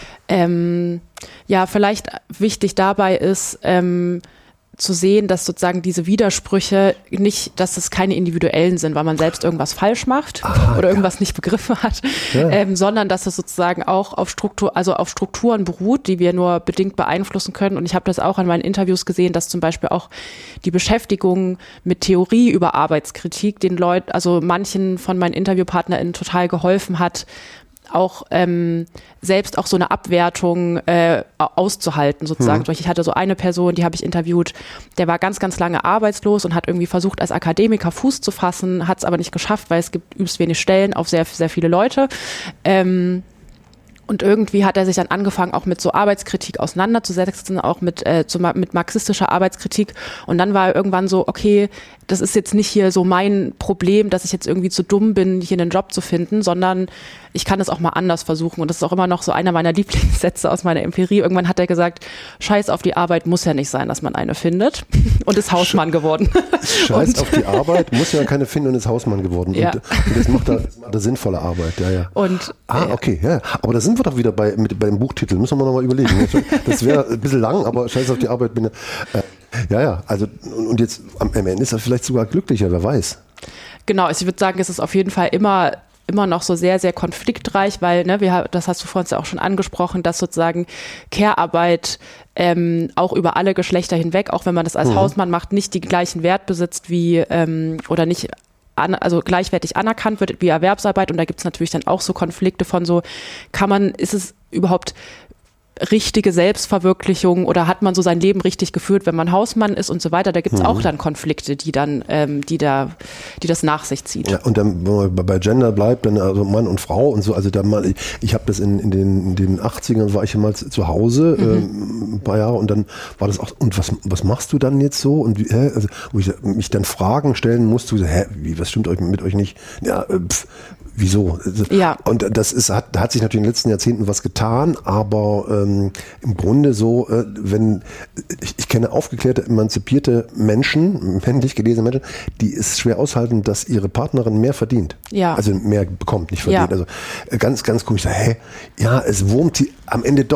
ähm, ja vielleicht wichtig dabei ist, ähm, zu sehen, dass sozusagen diese Widersprüche nicht, dass es keine individuellen sind, weil man selbst irgendwas falsch macht Aha, oder irgendwas ja. nicht begriffen hat, ja. ähm, sondern dass es sozusagen auch auf Struktur, also auf Strukturen beruht, die wir nur bedingt beeinflussen können. Und ich habe das auch in meinen Interviews gesehen, dass zum Beispiel auch die Beschäftigung mit Theorie über Arbeitskritik den Leuten, also manchen von meinen InterviewpartnerInnen total geholfen hat, auch ähm, selbst auch so eine Abwertung äh, auszuhalten sozusagen. Mhm. Ich hatte so eine Person, die habe ich interviewt, der war ganz, ganz lange arbeitslos und hat irgendwie versucht, als Akademiker Fuß zu fassen, hat es aber nicht geschafft, weil es gibt übelst wenig Stellen auf sehr, sehr viele Leute. Ähm, Und irgendwie hat er sich dann angefangen, auch mit so Arbeitskritik auseinanderzusetzen, auch mit, äh, zu, mit marxistischer Arbeitskritik. Und dann war er irgendwann so, okay, das ist jetzt nicht hier so mein Problem, dass ich jetzt irgendwie zu dumm bin, hier einen Job zu finden, sondern ich kann das auch mal anders versuchen. Und das ist auch immer noch so einer meiner Lieblingssätze aus meiner Empirie. Irgendwann hat er gesagt, Scheiß auf die Arbeit, muss ja nicht sein, dass man eine findet. Und ist Hausmann geworden. Scheiß und auf die Arbeit, muss ja keine finden und ist Hausmann geworden. Ja. Und, und das macht er, das macht er sinnvolle Arbeit. Ja, ja. Und, ah, okay, ja. Aber da sind wir doch wieder bei, mit, beim Buchtitel. Müssen wir nochmal überlegen. Das wäre ein bisschen lang, aber Scheiß auf die Arbeit bin äh, ja, ja. Also, und jetzt am Ende ist er vielleicht sogar glücklicher, wer weiß. Genau, ich würde sagen, es ist auf jeden Fall immer immer noch so sehr, sehr konfliktreich, weil, ne, wir, das hast du vorhin ja auch schon angesprochen, dass sozusagen Care-Arbeit ähm, auch über alle Geschlechter hinweg, auch wenn man das als mhm. Hausmann macht, nicht die gleichen Wert besitzt wie, ähm, oder nicht an, also gleichwertig anerkannt wird wie Erwerbsarbeit. Und da gibt es natürlich dann auch so Konflikte von so, kann man, ist es überhaupt richtige Selbstverwirklichung oder hat man so sein Leben richtig geführt, wenn man Hausmann ist und so weiter. Da gibt es mhm. auch dann Konflikte, die dann, ähm, die da, die das nach sich zieht. Ja, und dann, wenn man bei Gender bleibt, dann also Mann und Frau und so, also da mal, ich, ich habe das in, in, den, in den achtzigern war ich ja mal zu Hause, mhm. ähm, ein paar Jahre und dann war das auch, und was, was machst du dann jetzt so? Und wie, hä? Also, wo ich mich dann Fragen stellen musste, hä, wie, was stimmt euch mit euch nicht? Ja, pf, wieso? Ja. Und das ist, hat, da hat sich natürlich in den letzten Jahrzehnten was getan, aber ähm, im Grunde so, äh, wenn, ich, ich kenne aufgeklärte, emanzipierte Menschen, männlich gelesene Menschen, die es schwer aushalten, dass ihre Partnerin mehr verdient. Ja. Also mehr bekommt, nicht verdient. Ja. Also ganz, ganz komisch, hä? Ja, es wurmt sie am Ende doch.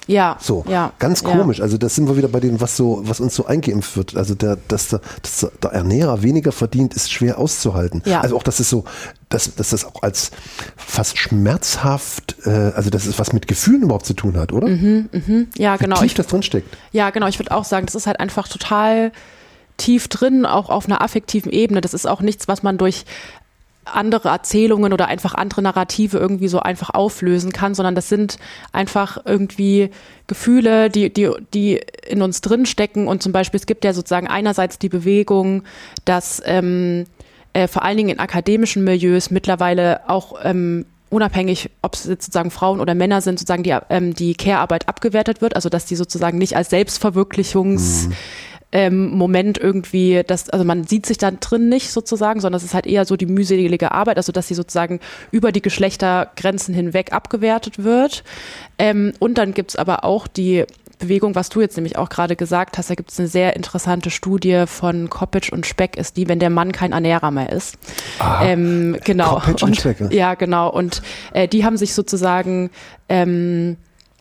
Ja. So, ja, ganz ja. komisch. Also das sind wir wieder bei dem, was so, was uns so eingeimpft wird. Also der, dass der, dass der Ernährer weniger verdient, ist schwer auszuhalten. Ja. Also auch, dass es so, dass, dass das auch als fast schmerzhaft, äh, also dass es was mit Gefühlen überhaupt zu tun hat, oder? Mhm, mhm. Ja, genau. Wie tief ich, das drinsteckt. Ja, genau. Ich würde auch sagen, das ist halt einfach total tief drin, auch auf einer affektiven Ebene. Das ist auch nichts, was man durch andere Erzählungen oder einfach andere Narrative irgendwie so einfach auflösen kann, sondern das sind einfach irgendwie Gefühle, die, die, die in uns drinstecken. Und zum Beispiel, es gibt ja sozusagen einerseits die Bewegung, dass ähm, äh, vor allen Dingen in akademischen Milieus mittlerweile auch ähm, unabhängig, ob es jetzt sozusagen Frauen oder Männer sind, sozusagen die, ähm, die Care-Arbeit abgewertet wird, also dass die sozusagen nicht als Selbstverwirklichungs- mhm. Ähm, Moment irgendwie, das, also man sieht sich da drin nicht sozusagen, sondern es ist halt eher so die mühselige Arbeit, also dass sie sozusagen über die Geschlechtergrenzen hinweg abgewertet wird. Ähm, und dann gibt's aber auch die Bewegung, was du jetzt nämlich auch gerade gesagt hast, da gibt's eine sehr interessante Studie von Koppitsch und Speck, ist die, wenn der Mann kein Ernährer mehr ist. Ah, ähm, genau. Koppitsch und, und Speck. Ja, ja genau. Und äh, die haben sich sozusagen ähm,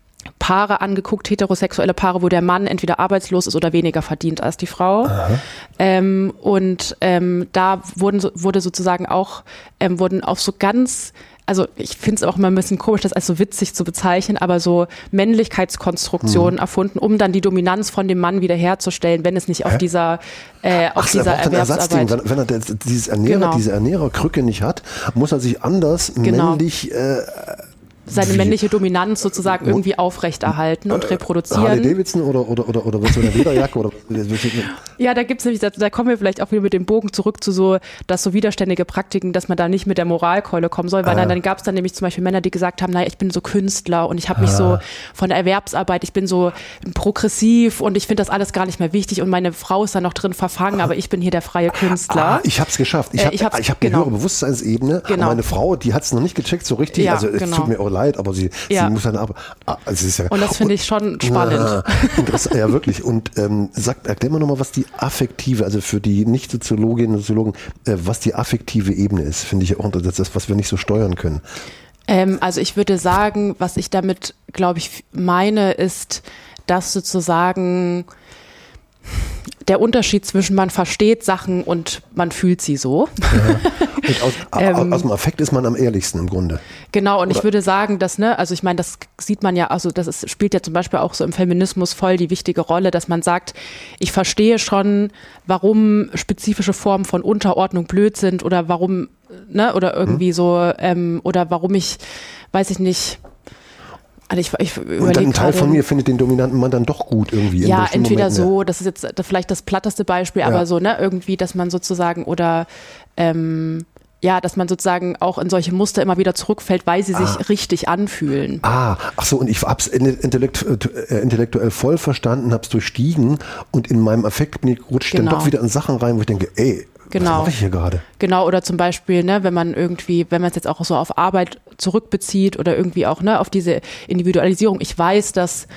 Paare angeguckt, heterosexuelle Paare, wo der Mann entweder arbeitslos ist oder weniger verdient als die Frau. Ähm, und ähm, da wurden, wurde sozusagen auch, ähm, wurden auf so ganz, also ich finde es auch immer ein bisschen komisch, das als so witzig zu bezeichnen, aber so Männlichkeitskonstruktionen mhm. erfunden, um dann die Dominanz von dem Mann wiederherzustellen, wenn es nicht auf Hä? dieser, äh, auf Ach, dieser Erwerbsarbeit. Wenn, wenn er das, dieses Ernährer, genau. diese Ernährerkrücke nicht hat, muss er sich anders genau. männlich äh, seine Wie? männliche Dominanz sozusagen irgendwie aufrechterhalten und reproduzieren. Harley Davidson oder, oder, oder, oder was so eine Lederjacke? Oder, ja, da gibt's nämlich, da, da kommen wir vielleicht auch wieder mit dem Bogen zurück zu so, dass so widerständige Praktiken, dass man da nicht mit der Moralkeule kommen soll, weil ah. dann, dann gab's dann nämlich zum Beispiel Männer, die gesagt haben, naja, ich bin so Künstler und ich habe mich ah. so von der Erwerbsarbeit, ich bin so progressiv und ich finde das alles gar nicht mehr wichtig und meine Frau ist da noch drin verfangen, ah. aber ich bin hier der freie Künstler. Ah, ich hab's geschafft. Ich habe äh, ich hab, ich hab genau. eine höhere Bewusstseinsebene, genau. meine Frau, die hat's noch nicht gecheckt so richtig, ja, also es genau. tut mir auch leid, aber sie, ja. sie muss dann ab. Also ist ja, und das finde ich schon spannend. Ja, ja wirklich. Und ähm, sag, erklär mal nochmal, was die affektive, also für die Nicht-Soziologinnen und Soziologen, äh, was die affektive Ebene ist, finde ich auch, das ist, was wir nicht so steuern können. Ähm, also ich würde sagen, was ich damit, glaube ich, meine, ist, dass sozusagen der Unterschied zwischen man versteht Sachen und man fühlt sie so. Ja. Und aus, ähm, aus dem Affekt ist man am ehrlichsten im Grunde. Genau, und Oder? ich würde sagen, dass, ne, also ich meine, das sieht man ja, also das ist, spielt ja zum Beispiel auch so im Feminismus voll die wichtige Rolle, dass man sagt, ich verstehe schon, warum spezifische Formen von Unterordnung blöd sind oder warum, ne, oder irgendwie hm. so, ähm, oder warum ich, weiß ich nicht, Also ich, ich und dann ein Teil von mir findet den dominanten Mann dann doch gut irgendwie. Ja, entweder Momenten, so, das ist jetzt vielleicht das platteste Beispiel, ja. aber so, ne, irgendwie, dass man sozusagen oder ähm, ja, dass man sozusagen auch in solche Muster immer wieder zurückfällt, weil sie ah. sich richtig anfühlen. Ah, ach so, und ich hab's intellekt, äh, intellektuell voll verstanden, hab's durchstiegen und in meinem Affekt bin ich rutscht genau. dann doch wieder in Sachen rein, wo ich denke, ey, Genau. Was mache ich hier gerade? Genau, oder zum Beispiel, ne, wenn man irgendwie, wenn man es jetzt auch so auf Arbeit zurückbezieht oder irgendwie auch, ne, auf diese Individualisierung. Ich weiß, dass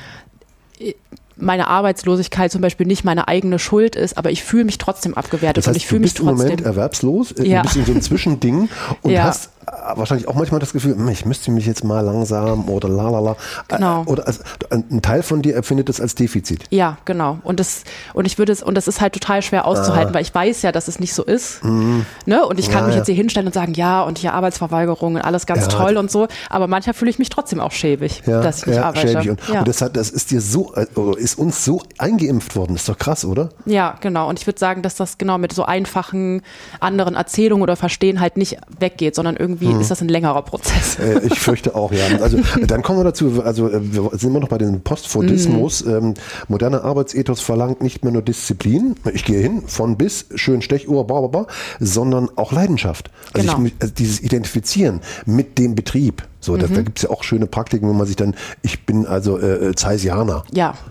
meine Arbeitslosigkeit zum Beispiel nicht meine eigene Schuld ist, aber ich fühle mich trotzdem abgewertet. Das heißt, und ich fühle mich trotzdem. Du bist im Moment erwerbslos, ja. ein bisschen so ein Zwischending und ja. hast wahrscheinlich auch manchmal das Gefühl, ich müsste mich jetzt mal langsam oder lalala. Genau. Oder also, ein Teil von dir empfindet das als Defizit. Ja, genau. Und das, und ich würde es, und das ist halt total schwer auszuhalten, ah. weil ich weiß ja, dass es nicht so ist. Mhm. Ne? Und ich kann ja, mich ja. jetzt hier hinstellen und sagen, ja, und hier Arbeitsverweigerung und alles ganz ja. toll und so. Aber manchmal fühle ich mich trotzdem auch schäbig, ja, dass ich nicht ja, arbeite. Schäbig. Und, ja. und das, hat, das ist dir so, oder ist uns so eingeimpft worden. Das ist doch krass, oder? Ja, genau. Und ich würde sagen, dass das genau mit so einfachen anderen Erzählungen oder Verstehen halt nicht weggeht, sondern irgendwie mhm. ist das ein längerer Prozess. Äh, ich fürchte auch, ja. Also dann kommen wir dazu, also wir sind immer noch bei dem Postfordismus. Mhm. Ähm, moderner Arbeitsethos verlangt nicht mehr nur Disziplin, ich gehe hin, von bis, schön Stechuhr, bla, bla, bla, sondern auch Leidenschaft. Also, genau. ich, also dieses Identifizieren mit dem Betrieb. So, mhm. da, da gibt es ja auch schöne Praktiken, wo man sich dann, ich bin also äh, Zeissianer. Ja.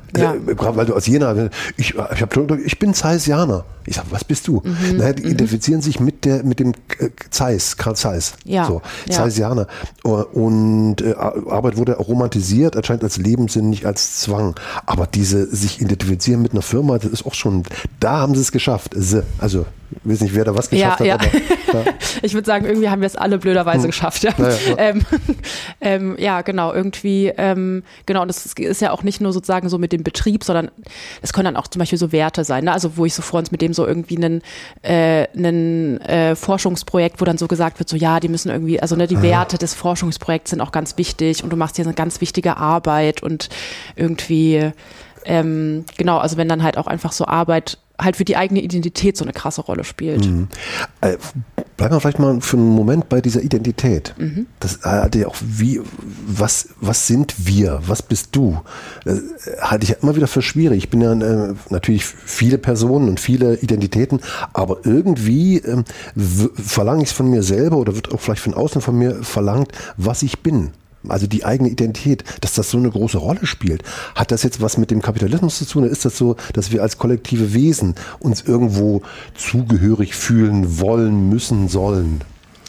Ja. Äh, gerade weil du aus Jena, ich, ich, hab, ich bin Zeissianer. Ich sag, was bist du? Mhm. Naja, die mhm. identifizieren sich mit der, mit dem Zeiss, Karl Zeiss. Ja. So, ja. Zeissianer. Und äh, Arbeit wurde auch romantisiert, anscheinend als Lebenssinn, nicht als Zwang. Aber diese sich identifizieren mit einer Firma, das ist auch schon, da haben sie es geschafft. Also, ich weiß nicht, wer da was geschafft ja, hat. Ja. Aber, ja. Ich würde sagen, irgendwie haben wir es alle blöderweise hm. geschafft. Ja, ja, ja. Ähm, ähm, ja genau, irgendwie, ähm, genau, und das ist ja auch nicht nur sozusagen so mit dem Betrieb, sondern es können dann auch zum Beispiel so Werte sein, ne? Also wo ich so vor uns mit dem so irgendwie einen, äh, einen äh, Forschungsprojekt, wo dann so gesagt wird, so ja, die müssen irgendwie, also ne, die Aha. Werte des Forschungsprojekts sind auch ganz wichtig und du machst hier eine ganz wichtige Arbeit und irgendwie, ähm, genau, also wenn dann halt auch einfach so Arbeit halt für die eigene Identität so eine krasse Rolle spielt. Mhm. Äh, bleiben wir vielleicht mal für einen Moment bei dieser Identität. Mhm. Das hatte ja auch wie, was, was sind wir? Was bist du? Das halte ich ja immer wieder für schwierig. Ich bin ja äh, natürlich viele Personen und viele Identitäten, aber irgendwie äh, w- verlange ich es von mir selber oder wird auch vielleicht von außen von mir verlangt, was ich bin. Also die eigene Identität, dass das so eine große Rolle spielt. Hat das jetzt was mit dem Kapitalismus zu tun? Oder ist das so, dass wir als kollektive Wesen uns irgendwo zugehörig fühlen wollen, müssen, sollen?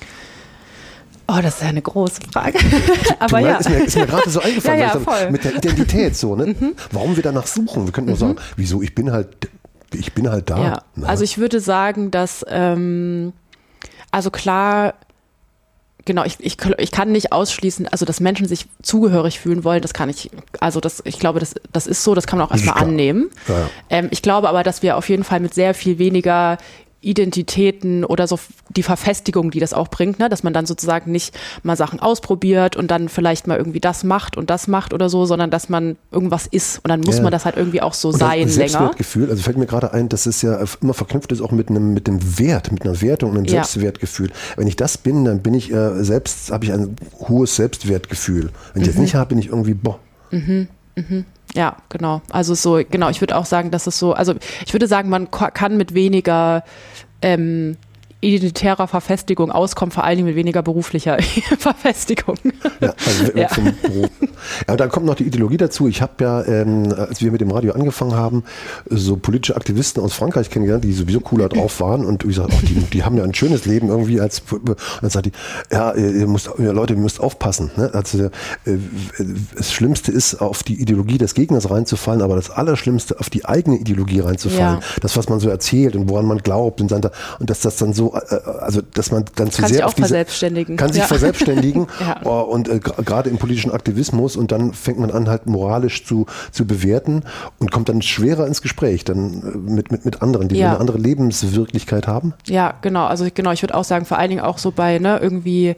Oh, das ist ja eine große Frage. Aber du, ja. Ist mir, ist mir gerade so eingefallen, ja, ja, voll. Mit der Identität so, ne? Mhm. Warum wir danach suchen? Wir könnten nur mhm. sagen, wieso, ich bin halt, ich bin halt da. Ja. Also ich würde sagen, dass, ähm, also klar, Genau, ich, ich, ich kann nicht ausschließen, also dass Menschen sich zugehörig fühlen wollen, das kann ich, also das, ich glaube, das, das ist so, das kann man auch erstmal annehmen. Ja, ja. Ähm, ich glaube aber, dass wir auf jeden Fall mit sehr viel weniger Identitäten oder so die Verfestigung, die das auch bringt, ne, dass man dann sozusagen nicht mal Sachen ausprobiert und dann vielleicht mal irgendwie das macht und das macht oder so, sondern dass man irgendwas ist und dann muss ja. man das halt irgendwie auch so und sein länger. Selbstwertgefühl, also fällt mir gerade ein, dass es ja immer verknüpft ist auch mit einem mit dem Wert, mit einer Wertung und einem ja. Selbstwertgefühl. Wenn ich das bin, dann bin ich äh, selbst, habe ich ein hohes Selbstwertgefühl. Wenn ich mhm. das nicht habe, bin ich irgendwie boah. Mhm. Mhm. Ja, genau. Also so, genau, ich würde auch sagen, dass es so, also ich würde sagen, man kann mit weniger ähm, identitärer Verfestigung auskommen, vor allen Dingen mit weniger beruflicher Verfestigung. Ja, also ja. Zum Beruf. Ja, und dann kommt noch die Ideologie dazu. Ich habe ja, ähm, als wir mit dem Radio angefangen haben, so politische Aktivisten aus Frankreich kennengelernt, die sowieso cooler drauf waren und ich sage, die, die haben ja ein schönes Leben irgendwie als, und dann sagt die, ja, ihr müsst, ja, Leute, ihr müsst aufpassen. Ne? Also, äh, das Schlimmste ist, auf die Ideologie des Gegners reinzufallen, aber das Allerschlimmste, auf die eigene Ideologie reinzufallen. Ja. Das, was man so erzählt und woran man glaubt und, dann da, und dass das dann so, also dass man dann zu kann sehr sich auch auf diese, verselbstständigen. kann sich ja. verselbstständigen ja. und äh, gerade im politischen Aktivismus und dann fängt man an halt moralisch zu, zu bewerten und kommt dann schwerer ins Gespräch dann äh, mit, mit, mit anderen, die ja. eine andere Lebenswirklichkeit haben. Ja, genau, also genau, ich würde auch sagen, vor allen Dingen auch so bei ne, irgendwie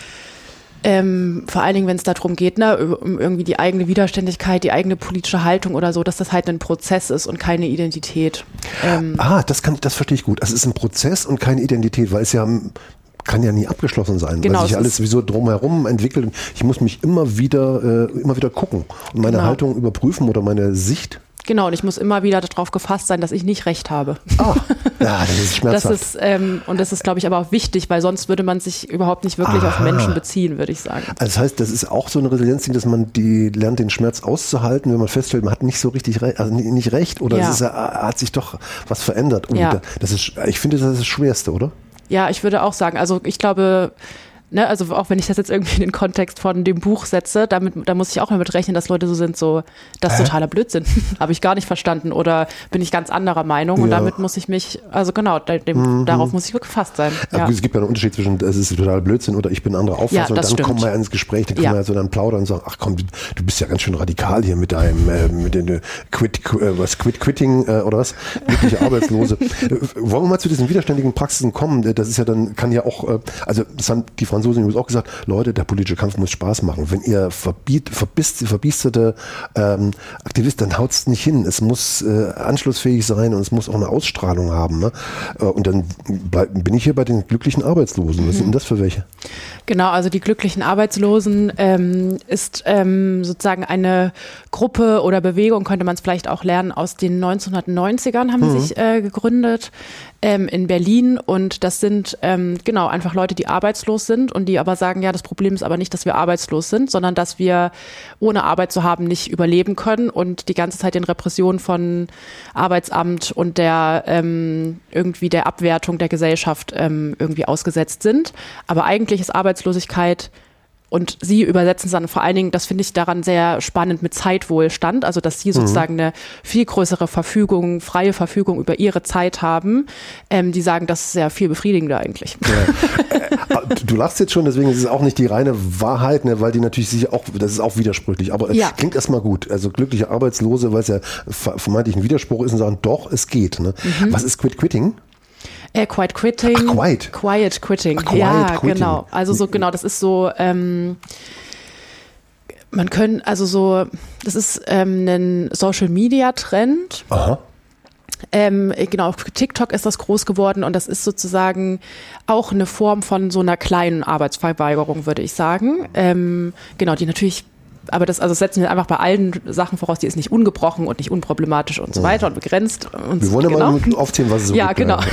Ähm, vor allen Dingen, wenn es darum geht, ne, um irgendwie die eigene Widerständigkeit, die eigene politische Haltung oder so, dass das halt ein Prozess ist und keine Identität. Ähm, ah, das kann, das verstehe ich gut. Also es ist ein Prozess und keine Identität, weil es ja kann ja nie abgeschlossen sein, genau, weil sich alles sowieso drumherum entwickelt. Ich muss mich immer wieder, äh, immer wieder gucken und meine genau. Haltung überprüfen oder meine Sicht. Genau, und ich muss immer wieder darauf gefasst sein, dass ich nicht recht habe. Ah, ja, das ist schmerzhaft. Das ist, ähm, und das ist, glaube ich, aber auch wichtig, weil sonst würde man sich überhaupt nicht wirklich Aha. auf Menschen beziehen, würde ich sagen. Also das heißt, das ist auch so eine Resilienzding, dass man die lernt, den Schmerz auszuhalten, wenn man feststellt, man hat nicht so richtig recht, also nicht recht oder ja. es ist, hat sich doch was verändert. Und ja. das ist, ich finde, das ist das Schwerste, oder? Ja, ich würde auch sagen, also ich glaube, ne, also auch wenn ich das jetzt irgendwie in den Kontext von dem Buch setze, damit, da muss ich auch damit rechnen, dass Leute so sind, so, das ist totaler Blödsinn, habe ich gar nicht verstanden oder bin ich ganz anderer Meinung ja. und damit muss ich mich, also genau, dem, mhm. darauf muss ich gefasst sein. Ja. Es gibt ja einen Unterschied zwischen, es ist totaler Blödsinn oder ich bin anderer Auffassung ja, und dann stimmt. kommen wir ja ins Gespräch, dann kann ja. man ja so dann plaudern und sagen, ach komm, du bist ja ganz schön radikal hier mit deinem, äh, mit dem äh, Quit, äh, was, Quit, Quitting äh, oder was, wirkliche Arbeitslose. Wollen wir mal zu diesen widerständigen Praxisen kommen? Das ist ja dann, kann ja auch, äh, also das haben die Franzosen übrigens auch gesagt, Leute, der politische Kampf muss Spaß machen. Wenn ihr verbiet, verbist, verbiesterte ähm, Aktivist, dann haut's nicht hin. Es muss äh, anschlussfähig sein und es muss auch eine Ausstrahlung haben. Ne? Äh, und dann bleib, bin ich hier bei den glücklichen Arbeitslosen. Was mhm. sind denn das für welche? Genau, also die glücklichen Arbeitslosen ähm, ist ähm, sozusagen eine Gruppe oder Bewegung, könnte man es vielleicht auch lernen, aus den neunzehnhundertneunzigern haben mhm. die sich äh, gegründet ähm, in Berlin und das sind ähm, genau einfach Leute, die arbeitslos sind sind und die aber sagen, ja, das Problem ist aber nicht, dass wir arbeitslos sind, sondern dass wir ohne Arbeit zu haben nicht überleben können und die ganze Zeit den Repressionen von Arbeitsamt und der ähm, irgendwie der Abwertung der Gesellschaft ähm, irgendwie ausgesetzt sind. Aber eigentlich ist Arbeitslosigkeit, und sie übersetzen es dann vor allen Dingen, das finde ich daran sehr spannend, mit Zeitwohlstand, also dass sie sozusagen mhm. eine viel größere Verfügung, freie Verfügung über ihre Zeit haben. Ähm, die sagen, das ist sehr viel befriedigender eigentlich. Ja. Du lachst jetzt schon, deswegen ist es auch nicht die reine Wahrheit, ne, weil die natürlich sicher auch, das ist auch widersprüchlich, aber ja. klingt erstmal gut. Also glückliche Arbeitslose, weil es ja vermeintlich ein Widerspruch ist und sagen, doch, es geht. Ne? Mhm. Was ist Quit Quitting? Äh, quiet Quitting. Ach, quiet. Quiet Quitting. Ach, quiet ja, quitting. Genau. Also so, genau, das ist so, ähm, man können, also so, das ist ähm, ein Social-Media-Trend. Aha. Ähm, genau, auf TikTok ist das groß geworden und das ist sozusagen auch eine Form von so einer kleinen Arbeitsverweigerung, würde ich sagen. Ähm, genau, die natürlich, aber das, also das setzen wir einfach bei allen Sachen voraus, die ist nicht ungebrochen und nicht unproblematisch und so weiter und begrenzt. Und wir wollen ja genau. mal aufzählen, was es so ja, gibt. Genau.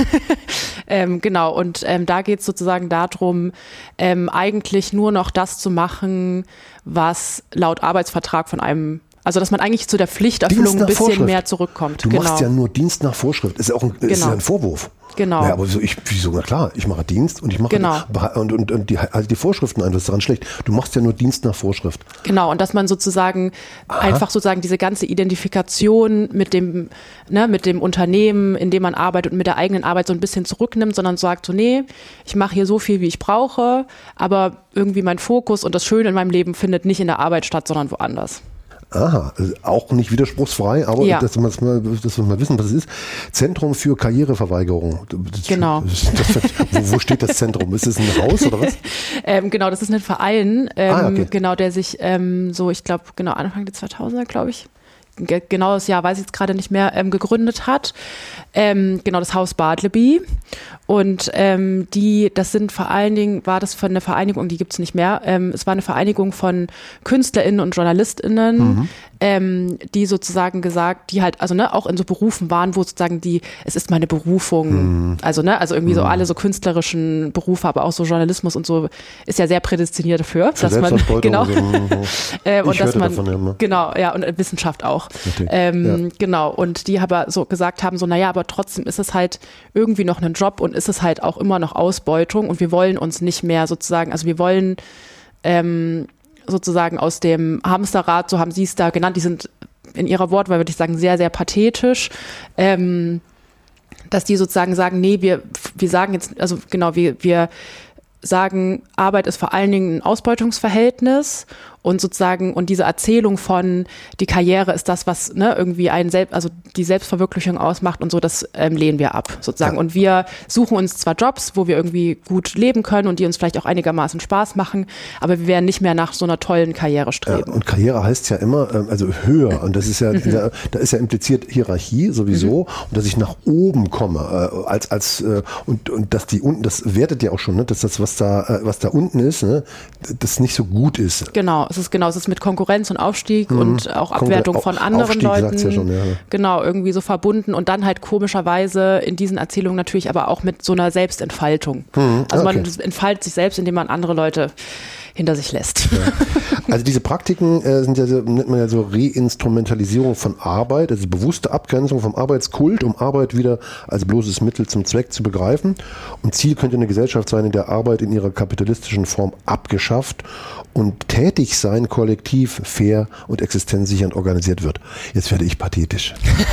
ähm, genau, und ähm, da geht es sozusagen darum, ähm, eigentlich nur noch das zu machen, was laut Arbeitsvertrag von einem, also dass man eigentlich zu der Pflichterfüllung ein bisschen Vorschrift. mehr zurückkommt. Du genau. machst ja nur Dienst nach Vorschrift. Ist ja auch ein, genau. ist ja ein Vorwurf. Genau. Ja, aber so, ich, wieso, na klar, ich mache Dienst und ich mache genau. und, und, und die, also die Vorschriften ein, das ist daran schlecht. Du machst ja nur Dienst nach Vorschrift. Genau, und dass man sozusagen Aha. einfach sozusagen diese ganze Identifikation mit dem, ne, mit dem Unternehmen, in dem man arbeitet und mit der eigenen Arbeit so ein bisschen zurücknimmt, sondern sagt so, nee, ich mache hier so viel, wie ich brauche, aber irgendwie mein Fokus und das Schöne in meinem Leben findet nicht in der Arbeit statt, sondern woanders. Aha, auch nicht widerspruchsfrei, aber ja. dass, wir mal, dass wir mal wissen, was es ist. Zentrum für Karriereverweigerung. Das, genau. Das, das, wo, wo steht das Zentrum? Ist es ein Haus oder was? ähm, genau, das ist ein Verein, ähm, ah, okay. genau, der sich ähm, so, ich glaube, genau Anfang der zweitausender, glaube ich, genau das Jahr weiß ich jetzt gerade nicht mehr, ähm, gegründet hat. Ähm, genau, das Haus Bartleby. Und ähm, die, das sind vor allen Dingen, war das von einer Vereinigung, die gibt es nicht mehr, ähm, es war eine Vereinigung von KünstlerInnen und JournalistInnen, mhm. ähm, die sozusagen gesagt, die halt, also ne, auch in so Berufen waren, wo sozusagen die, es ist meine Berufung, mhm. also ne, also irgendwie mhm. so alle so künstlerischen Berufe, aber auch so Journalismus und so, ist ja sehr prädestiniert dafür, Für dass man, genau, so, äh, und dass man, davon, ja. genau, ja, und Wissenschaft auch, ähm, ja. genau, und die aber so gesagt haben, so, naja, aber trotzdem ist es halt irgendwie noch ein Job und ist es halt auch immer noch Ausbeutung und wir wollen uns nicht mehr sozusagen, also wir wollen ähm, sozusagen aus dem Hamsterrad, so haben sie es da genannt, die sind in ihrer Wortwahl, würde ich sagen, sehr, sehr pathetisch, ähm, dass die sozusagen sagen, nee, wir, wir sagen jetzt, also genau, wir, wir sagen, Arbeit ist vor allen Dingen ein Ausbeutungsverhältnis und sozusagen, und diese Erzählung von, die Karriere ist das, was ne, irgendwie einen selbst, also die Selbstverwirklichung ausmacht und so, das ähm, lehnen wir ab, sozusagen. Ja. Und wir suchen uns zwar Jobs, wo wir irgendwie gut leben können und die uns vielleicht auch einigermaßen Spaß machen, aber wir werden nicht mehr nach so einer tollen Karriere streben. Ja, und Karriere heißt ja immer, also höher, und das ist ja, mhm. da, da ist ja impliziert Hierarchie sowieso, mhm. und dass ich nach oben komme, äh, als, als, äh, und, und dass die unten, das wertet ja auch schon, ne, dass das, was da, äh, was da unten ist, ne, das nicht so gut ist. Genau. Es ist genau, es ist mit Konkurrenz und Aufstieg mhm. und auch Abwertung Konkur- von anderen Aufstieg, Leuten. Ja schon, ja. Genau, irgendwie so verbunden und dann halt komischerweise in diesen Erzählungen natürlich aber auch mit so einer Selbstentfaltung. Mhm. Also okay. man entfaltet sich selbst, indem man andere Leute hinter sich lässt. Ja. Also diese Praktiken äh, sind ja so, nennt man ja so Reinstrumentalisierung von Arbeit, also bewusste Abgrenzung vom Arbeitskult, um Arbeit wieder als bloßes Mittel zum Zweck zu begreifen. Und Ziel könnte eine Gesellschaft sein, in der Arbeit in ihrer kapitalistischen Form abgeschafft und tätig sein kollektiv, fair und existenzsichernd organisiert wird. Jetzt werde ich pathetisch.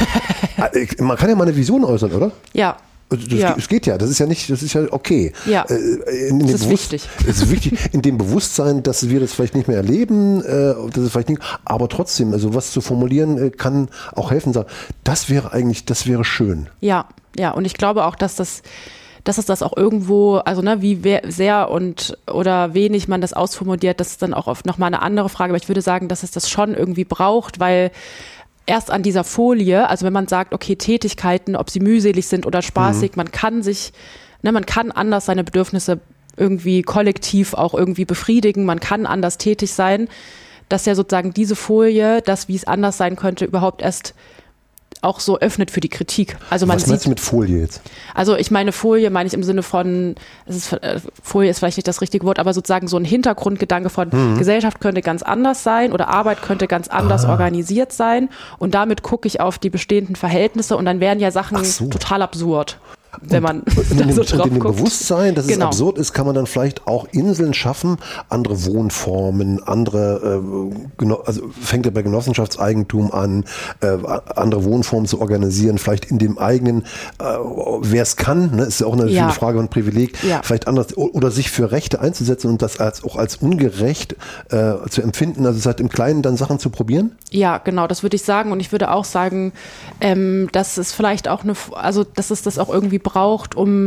Man kann ja mal eine Vision äußern, oder? Ja. Das, ja. Es geht ja, das ist ja nicht, das ist ja okay. Ja, in, in das dem ist wichtig. Es ist wichtig, in dem Bewusstsein, dass wir das vielleicht nicht mehr erleben, äh, das ist vielleicht nicht, aber trotzdem, also was zu formulieren, äh, kann auch helfen. Das wäre eigentlich, das wäre schön. Ja, ja, und ich glaube auch, dass das dass es das auch irgendwo, also ne, wie sehr und oder wenig man das ausformuliert, das ist dann auch oft nochmal eine andere Frage, aber ich würde sagen, dass es das schon irgendwie braucht, weil erst an dieser Folie, also wenn man sagt, okay, Tätigkeiten, ob sie mühselig sind oder spaßig, mhm. man kann sich, ne, man kann anders seine Bedürfnisse irgendwie kollektiv auch irgendwie befriedigen, man kann anders tätig sein, dass ja sozusagen diese Folie, das, wie es anders sein könnte, überhaupt erst auch so öffnet für die Kritik. Also man Was meinst sieht, du mit Folie jetzt? Also ich meine Folie, meine ich im Sinne von, es ist, äh, Folie ist vielleicht nicht das richtige Wort, aber sozusagen so ein Hintergrundgedanke von mhm. Gesellschaft könnte ganz anders sein oder Arbeit könnte ganz anders ah. organisiert sein und damit gucke ich auf die bestehenden Verhältnisse und dann werden ja Sachen so. total absurd. Wenn man und, und da so in, drauf und in dem guckt. Bewusstsein, dass genau. es absurd ist, kann man dann vielleicht auch Inseln schaffen, andere Wohnformen, andere, äh, also fängt ja bei Genossenschaftseigentum an, äh, andere Wohnformen zu organisieren, vielleicht in dem eigenen, äh, wer es kann, ne, ist ja auch eine ja. Frage von Privileg, ja. vielleicht anders, oder sich für Rechte einzusetzen und das als, auch als ungerecht äh, zu empfinden, also es halt im Kleinen dann Sachen zu probieren? Ja, genau, das würde ich sagen und ich würde auch sagen, ähm, dass es vielleicht auch eine, also dass es das auch irgendwie braucht, um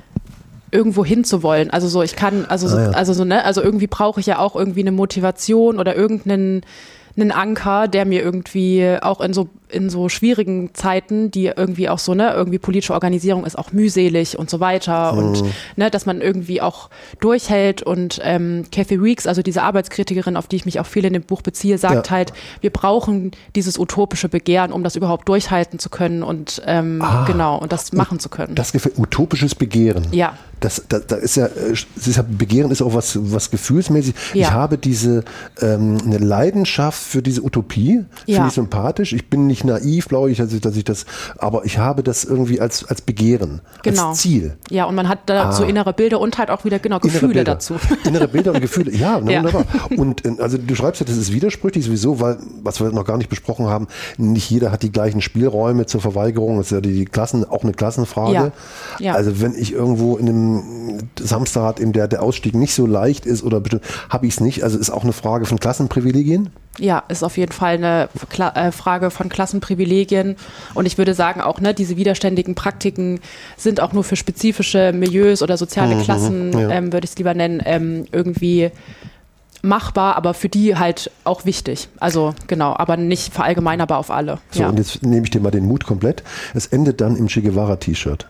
irgendwo hinzuwollen. Also so, ich kann, also so, ah, ja. also so, ne, also irgendwie brauche ich ja auch irgendwie eine Motivation oder irgendeinen einen Anker, der mir irgendwie auch in so in so schwierigen Zeiten, die irgendwie auch so, ne, irgendwie politische Organisierung ist auch mühselig und so weiter mhm. und ne, dass man irgendwie auch durchhält und ähm, Kathy Weeks, also diese Arbeitskritikerin, auf die ich mich auch viel in dem Buch beziehe, sagt ja. halt, wir brauchen dieses utopische Begehren, um das überhaupt durchhalten zu können und ähm, ah, genau, und das machen zu können. Das gefällt, utopisches Begehren. Ja. Das, da, da ist ja, das ist ja, Begehren ist auch was, was gefühlsmäßig. Ja. Ich habe diese, ähm, eine Leidenschaft für diese Utopie, ja. finde ich sympathisch. Ich bin nicht naiv, glaube ich, dass ich, dass ich das, aber ich habe das irgendwie als, als Begehren, genau. als Ziel. Ja, und man hat da ah. so innere Bilder und halt auch wieder, genau, Gefühle innere dazu. Innere Bilder und Gefühle, ja, ne, ja. wunderbar. Und also du schreibst ja, das ist widersprüchlich sowieso, weil, was wir noch gar nicht besprochen haben, nicht jeder hat die gleichen Spielräume zur Verweigerung. Das ist ja die, die Klassen, auch eine Klassenfrage. Ja. Ja. Also wenn ich irgendwo in einem Samstag, in der der Ausstieg nicht so leicht ist oder habe ich es nicht, also ist auch eine Frage von Klassenprivilegien? Ja, ist auf jeden Fall eine Kla- äh, Frage von Klassenprivilegien und ich würde sagen auch, ne, diese widerständigen Praktiken sind auch nur für spezifische Milieus oder soziale Klassen, mhm, ja. ähm, würde ich es lieber nennen, ähm, irgendwie machbar, aber für die halt auch wichtig. Also genau, aber nicht verallgemeinerbar auf alle. So, ja. Und jetzt nehme ich dir mal den Mut komplett. Es endet dann im Che Guevara-T-Shirt.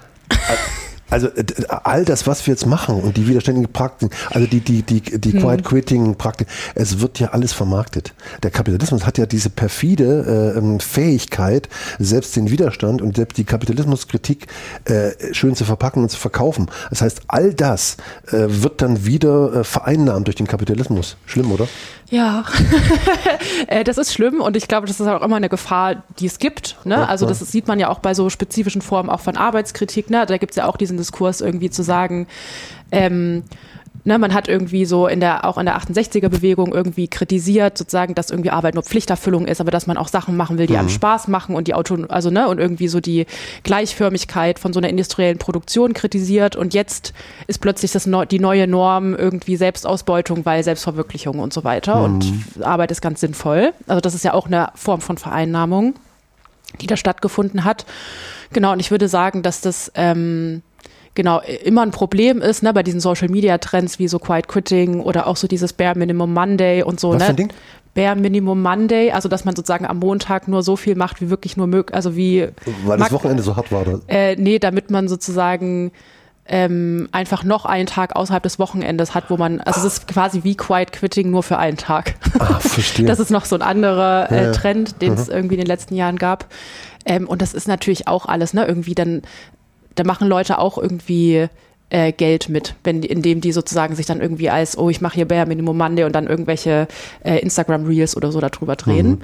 Also all das, was wir jetzt machen und die widerständigen Praktiken, also die, die, die, die hm. Quiet Quitting Praktiken, es wird ja alles vermarktet. Der Kapitalismus hat ja diese perfide äh, Fähigkeit, selbst den Widerstand und selbst die Kapitalismuskritik äh, schön zu verpacken und zu verkaufen. Das heißt, all das äh, wird dann wieder äh, vereinnahmt durch den Kapitalismus. Schlimm, oder? Ja, das ist schlimm und ich glaube, das ist auch immer eine Gefahr, die es gibt. Ne? Ja, also das sieht man ja auch bei so spezifischen Formen auch von Arbeitskritik. Ne? Da gibt es ja auch diesen Diskurs irgendwie zu sagen, ähm, ne, man hat irgendwie so in der, auch in der achtundsechziger-Bewegung irgendwie kritisiert, sozusagen, dass irgendwie Arbeit nur Pflichterfüllung ist, aber dass man auch Sachen machen will, die mhm. einem Spaß machen und die Auto, also ne, und irgendwie so die Gleichförmigkeit von so einer industriellen Produktion kritisiert und jetzt ist plötzlich das Neu- die neue Norm irgendwie Selbstausbeutung, weil Selbstverwirklichung und so weiter mhm. und Arbeit ist ganz sinnvoll. Also das ist ja auch eine Form von Vereinnahmung, die da stattgefunden hat. Genau, und ich würde sagen, dass das ähm, genau immer ein Problem ist, ne, bei diesen Social-Media-Trends wie so Quiet Quitting oder auch so dieses Bare Minimum Monday und so. Was ne? für ein Ding? Bare Minimum Monday, also dass man sozusagen am Montag nur so viel macht, wie wirklich nur möglich, also wie... Weil das Wochenende so hart war, oder? Äh, nee, damit man sozusagen ähm, einfach noch einen Tag außerhalb des Wochenendes hat, wo man, also es ist quasi wie Quiet Quitting nur für einen Tag. Ah, verstehe. Das ist noch so ein anderer äh, ja. Trend, den es mhm. irgendwie in den letzten Jahren gab. Ähm, und das ist natürlich auch alles, ne, irgendwie dann, da machen Leute auch irgendwie äh, Geld mit, wenn, indem die sozusagen sich dann irgendwie als, oh, ich mache hier Bare Minimum Monday und dann irgendwelche äh, Instagram-Reels oder so darüber drehen. Mhm.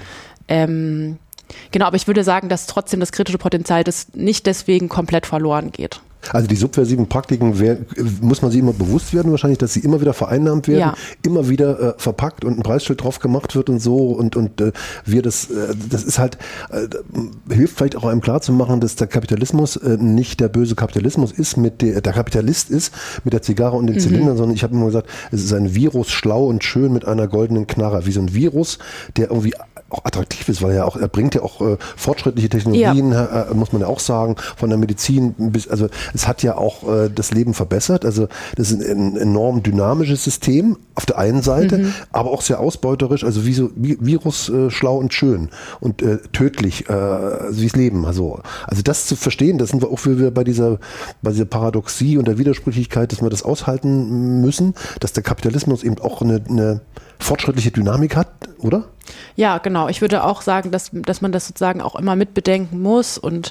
Ähm, genau, aber ich würde sagen, dass trotzdem das kritische Potenzial das nicht deswegen komplett verloren geht. Also die subversiven Praktiken, wär, muss man sich immer bewusst werden wahrscheinlich, dass sie immer wieder vereinnahmt werden, ja. immer wieder äh, verpackt und ein Preisschild drauf gemacht wird und so und, und äh, wir das, äh, das ist halt, äh, hilft vielleicht auch einem klarzumachen, dass der Kapitalismus äh, nicht der böse Kapitalismus ist, mit der, der Kapitalist ist mit der Zigarre und den mhm. Zylindern, sondern ich habe immer gesagt, es ist ein Virus, schlau und schön mit einer goldenen Knarre, wie so ein Virus, der irgendwie auch attraktiv ist, weil er auch, er bringt ja auch äh, fortschrittliche Technologien, ja. äh, muss man ja auch sagen, von der Medizin bis, also es hat ja auch äh, das Leben verbessert, also das ist ein enorm dynamisches System auf der einen Seite, mhm. aber auch sehr ausbeuterisch, also wie so wie, Virus äh, schlau und schön und äh, tödlich, äh, also wie das Leben, also, also das zu verstehen, das sind wir auch wieder bei dieser, bei dieser Paradoxie und der Widersprüchlichkeit, dass wir das aushalten müssen, dass der Kapitalismus eben auch eine, eine fortschrittliche Dynamik hat, oder? Ja, genau. Ich würde auch sagen, dass, dass man das sozusagen auch immer mitbedenken muss und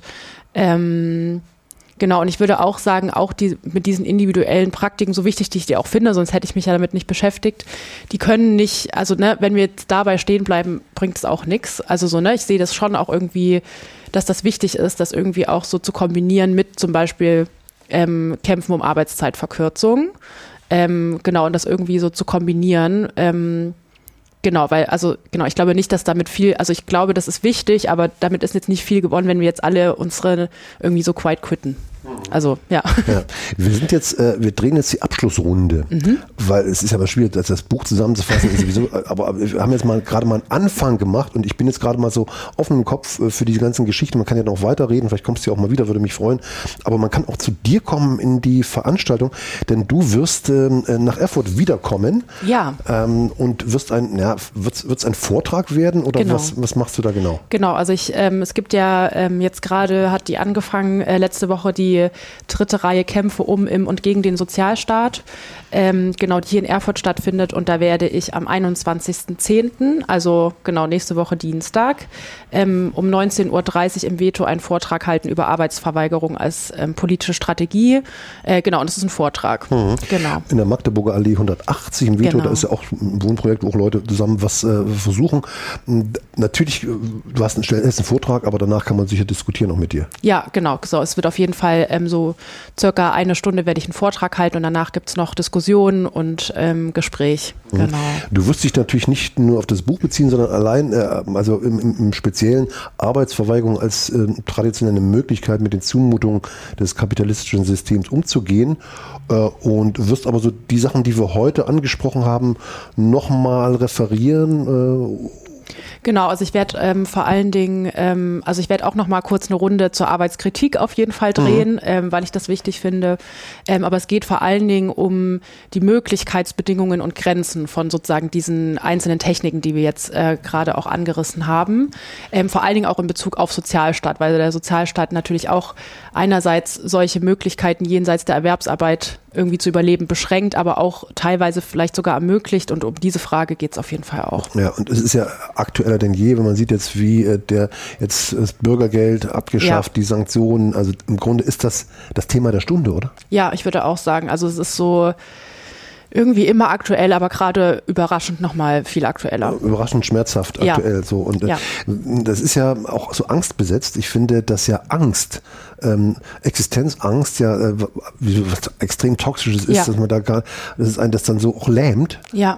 ähm, genau, und ich würde auch sagen, auch die, mit diesen individuellen Praktiken, so wichtig die ich die auch finde, sonst hätte ich mich ja damit nicht beschäftigt, die können nicht, also ne, wenn wir jetzt dabei stehen bleiben, bringt es auch nichts. Also so, ne, ich sehe das schon auch irgendwie, dass das wichtig ist, das irgendwie auch so zu kombinieren mit zum Beispiel ähm, Kämpfen um Arbeitszeitverkürzung. Ähm, genau, und das irgendwie so zu kombinieren. Ähm, genau, weil, also genau, ich glaube nicht, dass damit viel, also ich glaube, das ist wichtig, aber damit ist jetzt nicht viel gewonnen, wenn wir jetzt alle unsere irgendwie so quiet quitten. Also, ja. ja. Wir sind jetzt, äh, wir drehen jetzt die Abschlussrunde, mhm. weil es ist ja mal schwierig, das, das Buch zusammenzufassen, ist sowieso, aber wir haben jetzt mal gerade mal einen Anfang gemacht und ich bin jetzt gerade mal so offen im Kopf für die ganzen Geschichten. Man kann ja noch weiterreden, vielleicht kommst du ja auch mal wieder, würde mich freuen. Aber man kann auch zu dir kommen in die Veranstaltung, denn du wirst äh, nach Erfurt wiederkommen. Ja. Ähm, und wirst ein, ja, wird es ein Vortrag werden oder genau. was, was machst du da genau? Genau, also ich, ähm, es gibt ja ähm, jetzt gerade, hat die angefangen, äh, letzte Woche die dritte Reihe Kämpfe um, im und gegen den Sozialstaat, ähm, genau, die hier in Erfurt stattfindet und da werde ich am einundzwanzigsten zehnten, also genau nächste Woche Dienstag, ähm, um neunzehn Uhr dreißig im Veto einen Vortrag halten über Arbeitsverweigerung als ähm, politische Strategie. Äh, genau, und das ist ein Vortrag. Mhm. Genau. In der Magdeburger Allee hundertachtzig im Veto, genau. Da ist ja auch ein Wohnprojekt, wo auch Leute zusammen was äh, versuchen. Natürlich, du hast einen, einen Vortrag, aber danach kann man sicher diskutieren auch mit dir. Ja, genau. So, es wird auf jeden Fall ähm, so circa eine Stunde werde ich einen Vortrag halten und danach gibt es noch Diskussionen und ähm, Gespräch. Mhm. Genau. Du wirst dich natürlich nicht nur auf das Buch beziehen, sondern allein, äh, also im, im, im Speziellen Arbeitsverweigerung als äh, traditionelle Möglichkeit mit den Zumutungen des kapitalistischen Systems umzugehen äh, und wirst aber so die Sachen, die wir heute angesprochen haben, nochmal referieren. Äh, Genau, also ich werde ähm, vor allen Dingen, ähm, also ich werde auch noch mal kurz eine Runde zur Arbeitskritik auf jeden Fall drehen, mhm. ähm, weil ich das wichtig finde. Ähm, aber es geht vor allen Dingen um die Möglichkeitsbedingungen und Grenzen von sozusagen diesen einzelnen Techniken, die wir jetzt äh, gerade auch angerissen haben. Ähm, vor allen Dingen auch in Bezug auf Sozialstaat, weil der Sozialstaat natürlich auch einerseits solche Möglichkeiten jenseits der Erwerbsarbeit irgendwie zu überleben beschränkt, aber auch teilweise vielleicht sogar ermöglicht und um diese Frage geht es auf jeden Fall auch. Ja, und es ist ja aktueller denn je, wenn man sieht jetzt, wie äh, der jetzt das Bürgergeld abgeschafft, ja. Die Sanktionen, also im Grunde ist das das Thema der Stunde, oder? Ja, ich würde auch sagen, also es ist so irgendwie immer aktuell, aber gerade überraschend nochmal viel aktueller. Überraschend schmerzhaft aktuell. Ja. So. Und äh, ja. Das ist ja auch so angstbesetzt. Ich finde, dass ja Angst, ähm, Existenzangst ja äh, was extrem Toxisches ist, ja. dass man da gar, das ist ein, das dann so auch lähmt. Ja,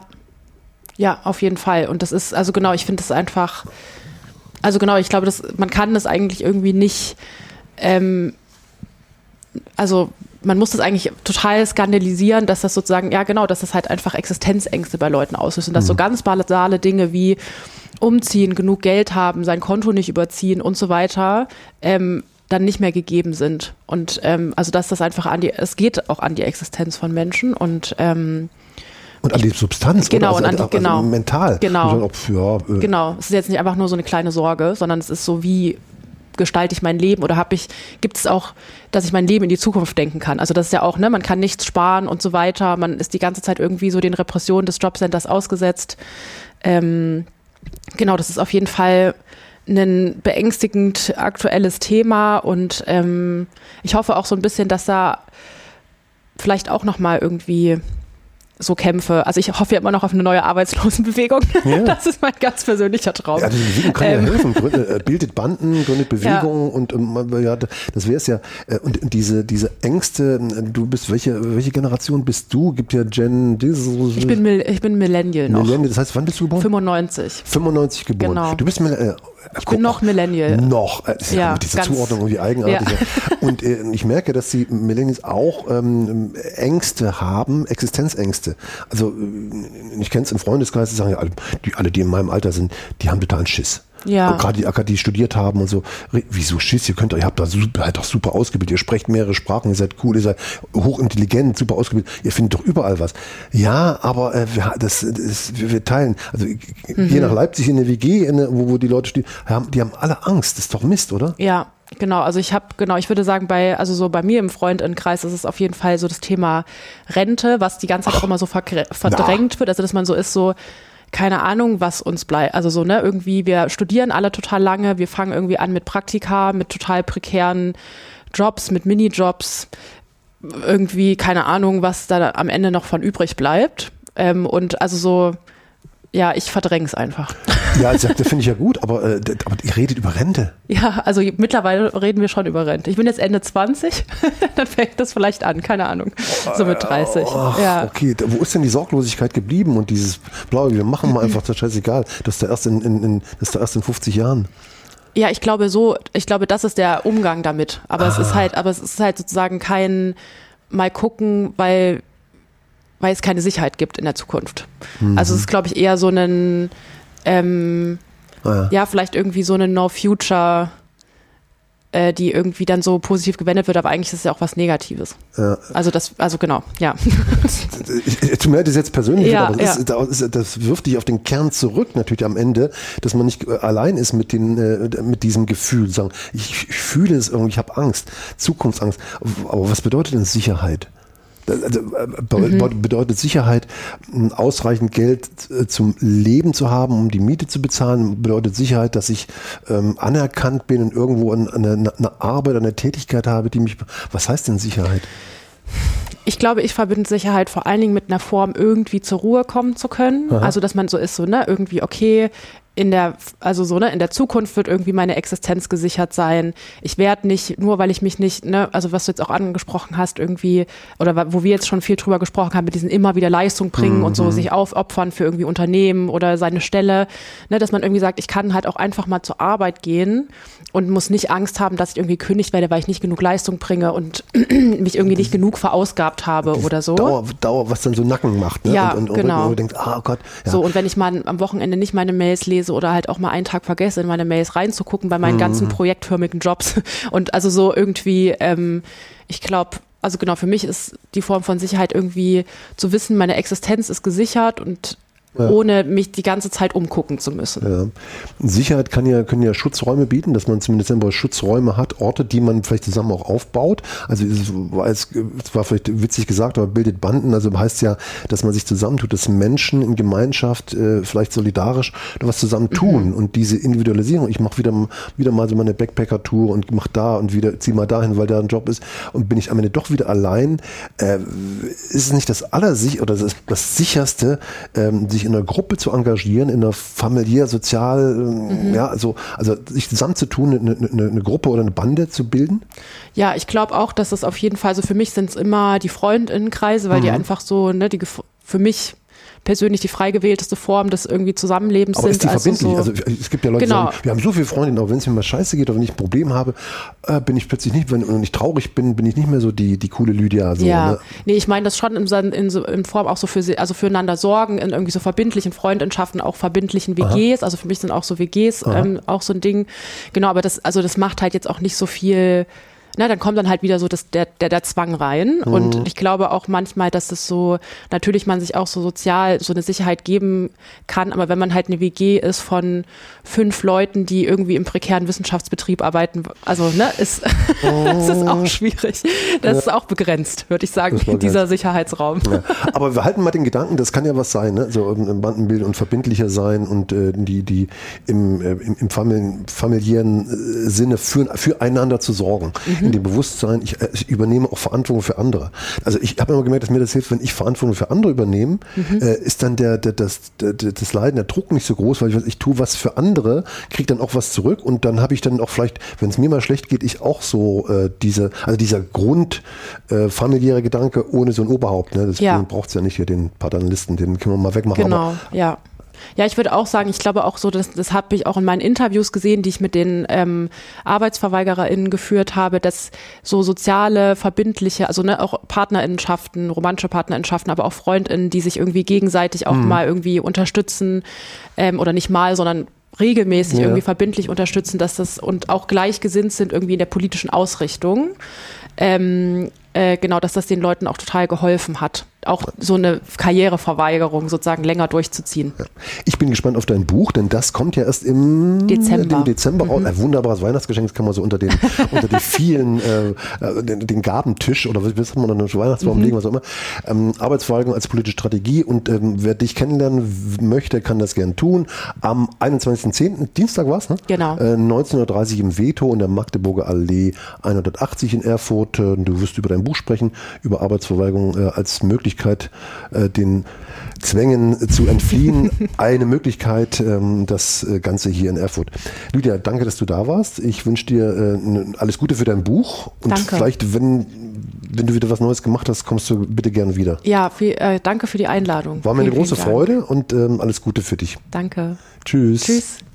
ja, auf jeden Fall. Und das ist, also genau, ich finde es einfach, also genau, ich glaube, das, man kann das eigentlich irgendwie nicht, ähm, also man muss das eigentlich total skandalisieren, dass das sozusagen, ja genau, dass das halt einfach Existenzängste bei Leuten auslöst und dass mhm. so ganz basale Dinge wie umziehen, genug Geld haben, sein Konto nicht überziehen und so weiter, ähm, dann nicht mehr gegeben sind. Und ähm, also dass das einfach an die, es geht auch an die Existenz von Menschen und ähm, und an die Substanz, genau, oder? Also, und an die, also genau, mental. Genau. Sagen, ob, ja, äh. genau. Es ist jetzt nicht einfach nur so eine kleine Sorge, sondern es ist so, wie gestalte ich mein Leben oder habe ich, gibt es auch, dass ich mein Leben in die Zukunft denken kann. Also das ist ja auch, ne, man kann nichts sparen und so weiter. Man ist die ganze Zeit irgendwie so den Repressionen des Jobcenters ausgesetzt. Ähm, genau, das ist auf jeden Fall ein beängstigend aktuelles Thema und ähm, ich hoffe auch so ein bisschen, dass da vielleicht auch nochmal irgendwie so Kämpfe. Also ich hoffe ja immer noch auf eine neue Arbeitslosenbewegung. Ja. Das ist mein ganz persönlicher Traum. Ja, die Bewegung kann ähm. ja helfen. Gründet, bildet Banden, gründet Bewegungen ja. und ähm, ja, das wäre es ja. Und diese, diese Ängste, du bist, welche, welche Generation bist du? Gibt ja Gen... Ich bin, ich bin Millennial noch. Millennial, das heißt, wann bist du geboren? fünfundneunzig. fünfundneunzig geboren. Genau. Du bist äh, Ich bin noch Millennial. Noch. Das ist ja, ja mit dieser Zuordnung irgendwie eigenartig. Ja. Und äh, ich merke, dass die Millennials auch ähm, Ängste haben, Existenzängste. Also ich kenne es im Freundeskreis, die sagen ja, die, alle, die in meinem Alter sind, die haben totalen Schiss. Ja. Gerade die, die studiert haben und so. Wieso Schiss? Ihr könnt, ihr habt da super, halt doch super ausgebildet. Ihr sprecht mehrere Sprachen, ihr seid cool, ihr seid hochintelligent, super ausgebildet. Ihr findet doch überall was. Ja, aber äh, wir, das, das, wir, wir teilen, also mhm. je nach Leipzig in der W G, in der, wo, wo die Leute stehen, haben, die haben alle Angst. Das ist doch Mist, oder? Ja. Genau, also ich habe, genau, ich würde sagen, bei, also so bei mir im Freundinnenkreis ist es auf jeden Fall so das Thema Rente, was die ganze Zeit Ach, auch immer so verdrängt na. wird. Also dass man so ist, so, keine Ahnung, was uns bleibt. Also so, ne, irgendwie, wir studieren alle total lange, wir fangen irgendwie an mit Praktika, mit total prekären Jobs, mit Minijobs, irgendwie, keine Ahnung, was da am Ende noch von übrig bleibt. Ähm, und also so, ja, ich verdränge es einfach. Ja, das finde ich ja gut, aber, äh, aber ihr redet über Rente. Ja, also mittlerweile reden wir schon über Rente. Ich bin jetzt Ende zwanzig, dann fängt das vielleicht an, keine Ahnung, so mit dreißig. Ach, ja. Okay, wo ist denn die Sorglosigkeit geblieben und dieses Blaue, wir machen mal einfach, das ist scheißegal, das ist da erst in, in, in, das ist da erst in fünfzig Jahren. Ja, ich glaube so, ich glaube, das ist der Umgang damit. Aber ah. es ist halt, aber es ist halt sozusagen kein mal gucken, weil, weil es keine Sicherheit gibt in der Zukunft. Mhm. Also es ist, glaube ich, eher so ein ähm, ah, ja. ja, vielleicht irgendwie so eine No-Future, äh, die irgendwie dann so positiv gewendet wird, aber eigentlich ist es ja auch was Negatives. Ja. Also das, also genau, ja. Tut mir leid, das ist jetzt persönlich, ja, aber das, ja. ist, das wirft dich auf den Kern zurück natürlich am Ende, dass man nicht allein ist mit, den, mit diesem Gefühl, sagen, ich, ich fühle es irgendwie, ich habe Angst, Zukunftsangst. Aber was bedeutet denn Sicherheit? Also bedeutet Sicherheit, ausreichend Geld zum Leben zu haben, um die Miete zu bezahlen, bedeutet Sicherheit, dass ich ähm, anerkannt bin und irgendwo eine, eine Arbeit, eine Tätigkeit habe, die mich, was heißt denn Sicherheit? Ich glaube, ich verbinde Sicherheit vor allen Dingen mit einer Form, irgendwie zur Ruhe kommen zu können. Aha. Also, dass man so ist, so, ne, irgendwie, okay, in der, also so, ne, in der Zukunft wird irgendwie meine Existenz gesichert sein. Ich werde nicht, nur weil ich mich nicht, ne, also was du jetzt auch angesprochen hast, irgendwie, oder wo wir jetzt schon viel drüber gesprochen haben, mit diesen immer wieder Leistung bringen mhm. und so sich aufopfern für irgendwie Unternehmen oder seine Stelle, ne, dass man irgendwie sagt, ich kann halt auch einfach mal zur Arbeit gehen und muss nicht Angst haben, dass ich irgendwie gekündigt werde, weil ich nicht genug Leistung bringe und mich irgendwie nicht genug verausgabt habe oder so. Dauer, Dauer, was dann so Nacken macht, ne? Ja, und, und, genau. Und du denkst, ah, oh Gott. Ja. So, und wenn ich mal am Wochenende nicht meine Mails lese oder halt auch mal einen Tag vergesse, in meine Mails reinzugucken bei meinen mhm. ganzen projektförmigen Jobs. Und also so irgendwie, ähm, ich glaube, also genau, für mich ist die Form von Sicherheit irgendwie zu wissen, meine Existenz ist gesichert und ja. ohne mich die ganze Zeit umgucken zu müssen. Ja. Sicherheit kann ja, können ja Schutzräume bieten, dass man zumindest selber Schutzräume hat, Orte, die man vielleicht zusammen auch aufbaut. Also es war, es war vielleicht witzig gesagt, aber bildet Banden. Also heißt ja, dass man sich zusammentut, dass Menschen in Gemeinschaft äh, vielleicht solidarisch was zusammen tun. Mhm. Und diese Individualisierung, ich mache wieder, wieder mal so meine Backpacker-Tour und mache da und wieder ziehe mal dahin, weil da ein Job ist und bin ich am Ende doch wieder allein. Äh, ist es nicht das Allersicher oder das, das Sicherste, ähm, sich in einer Gruppe zu engagieren, in einer familiär, sozial, mhm. ja, also, also sich zusammenzutun, eine, eine, eine Gruppe oder eine Bande zu bilden? Ja, ich glaube auch, dass es auf jeden Fall, also für mich sind es immer die Freundinnenkreise, weil mhm. die einfach so, ne, die für mich persönlich die frei gewählteste Form des irgendwie Zusammenlebens aber sind. Ist die also verbindlich? So, also es gibt ja Leute, genau. die sagen, wir haben so viele Freundinnen, auch wenn es mir mal scheiße geht oder wenn ich ein Problem habe, äh, bin ich plötzlich nicht, wenn, wenn ich traurig bin, bin ich nicht mehr so die, die coole Lydia. So, ja, ne? nee, ich meine das schon in, in, in Form auch so für, also füreinander sorgen, in irgendwie so verbindlichen Freundschaften, auch verbindlichen W Gs, Aha. also für mich sind auch so W Gs ähm, auch so ein Ding. Genau, aber das, also das macht halt jetzt auch nicht so viel. Na, dann kommt dann halt wieder so das, der, der, der Zwang rein. Mhm. Und ich glaube auch manchmal, dass es so, natürlich man sich auch so sozial so eine Sicherheit geben kann, aber wenn man halt eine W G ist von fünf Leuten, die irgendwie im prekären Wissenschaftsbetrieb arbeiten, also ne, ist, oh. das ist auch schwierig. Das ja. ist auch begrenzt, würde ich sagen, dieser Sicherheitsraum. Ja. Aber wir halten mal den Gedanken, das kann ja was sein, ne? So im Bandenbild und verbindlicher sein und äh, die, die im, äh, im, im familiären äh, Sinne für, füreinander zu sorgen. Mhm. In dem Bewusstsein, ich, ich übernehme auch Verantwortung für andere. Also ich habe immer gemerkt, dass mir das hilft, wenn ich Verantwortung für andere übernehme, mhm. äh, ist dann der, der, das, der, das Leiden, der Druck nicht so groß, weil ich weiß, ich tue was für andere, kriege dann auch was zurück und dann habe ich dann auch vielleicht, wenn es mir mal schlecht geht, ich auch so äh, diese, also dieser Grund äh, familiäre Gedanke ohne so ein Oberhaupt. Ne? Das ja. braucht es ja nicht hier, den Paternalisten, den können wir mal wegmachen. Genau, aber, ja. Ja, ich würde auch sagen, ich glaube auch so, dass, das habe ich auch in meinen Interviews gesehen, die ich mit den ähm, ArbeitsverweigererInnen geführt habe, dass so soziale, verbindliche, also ne, auch Partnerinnenschaften, romantische Partnerinnenschaften, aber auch FreundInnen, die sich irgendwie gegenseitig auch mhm. mal irgendwie unterstützen ähm, oder nicht mal, sondern regelmäßig ja. irgendwie verbindlich unterstützen, dass das und auch gleichgesinnt sind irgendwie in der politischen Ausrichtung. Ähm, äh, genau, dass das den Leuten auch total geholfen hat, auch so eine Karriereverweigerung sozusagen länger durchzuziehen. Ja. Ich bin gespannt auf dein Buch, denn das kommt ja erst im Dezember. Im Dezember mhm. raus. Ein wunderbares Weihnachtsgeschenk, das kann man so unter den, unter die vielen, äh, den, den Gabentisch oder was sagt man, unter den Weihnachtsbaum mhm. legen, was auch immer. Ähm, Arbeitsverweigerung als politische Strategie und ähm, wer dich kennenlernen möchte, kann das gern tun. Am einundzwanzigsten zehnten Dienstag war es, ne? Genau. Äh, neunzehn Uhr dreißig im Veto in der Magdeburger Allee hundertachtzig in Erfurt. Äh, du wirst über dein Buch sprechen, über Arbeitsverweigerung äh, als Möglichkeit, äh, den Zwängen zu entfliehen. Eine Möglichkeit, ähm, das Ganze hier in Erfurt. Lydia, danke, dass du da warst. Ich wünsche dir äh, alles Gute für dein Buch. Und danke. Vielleicht, wenn, wenn du wieder was Neues gemacht hast, kommst du bitte gerne wieder. Ja, viel, äh, danke für die Einladung. War mir vielen, eine große vielen Freude und ähm, alles Gute für dich. Danke. Tschüss. Tschüss.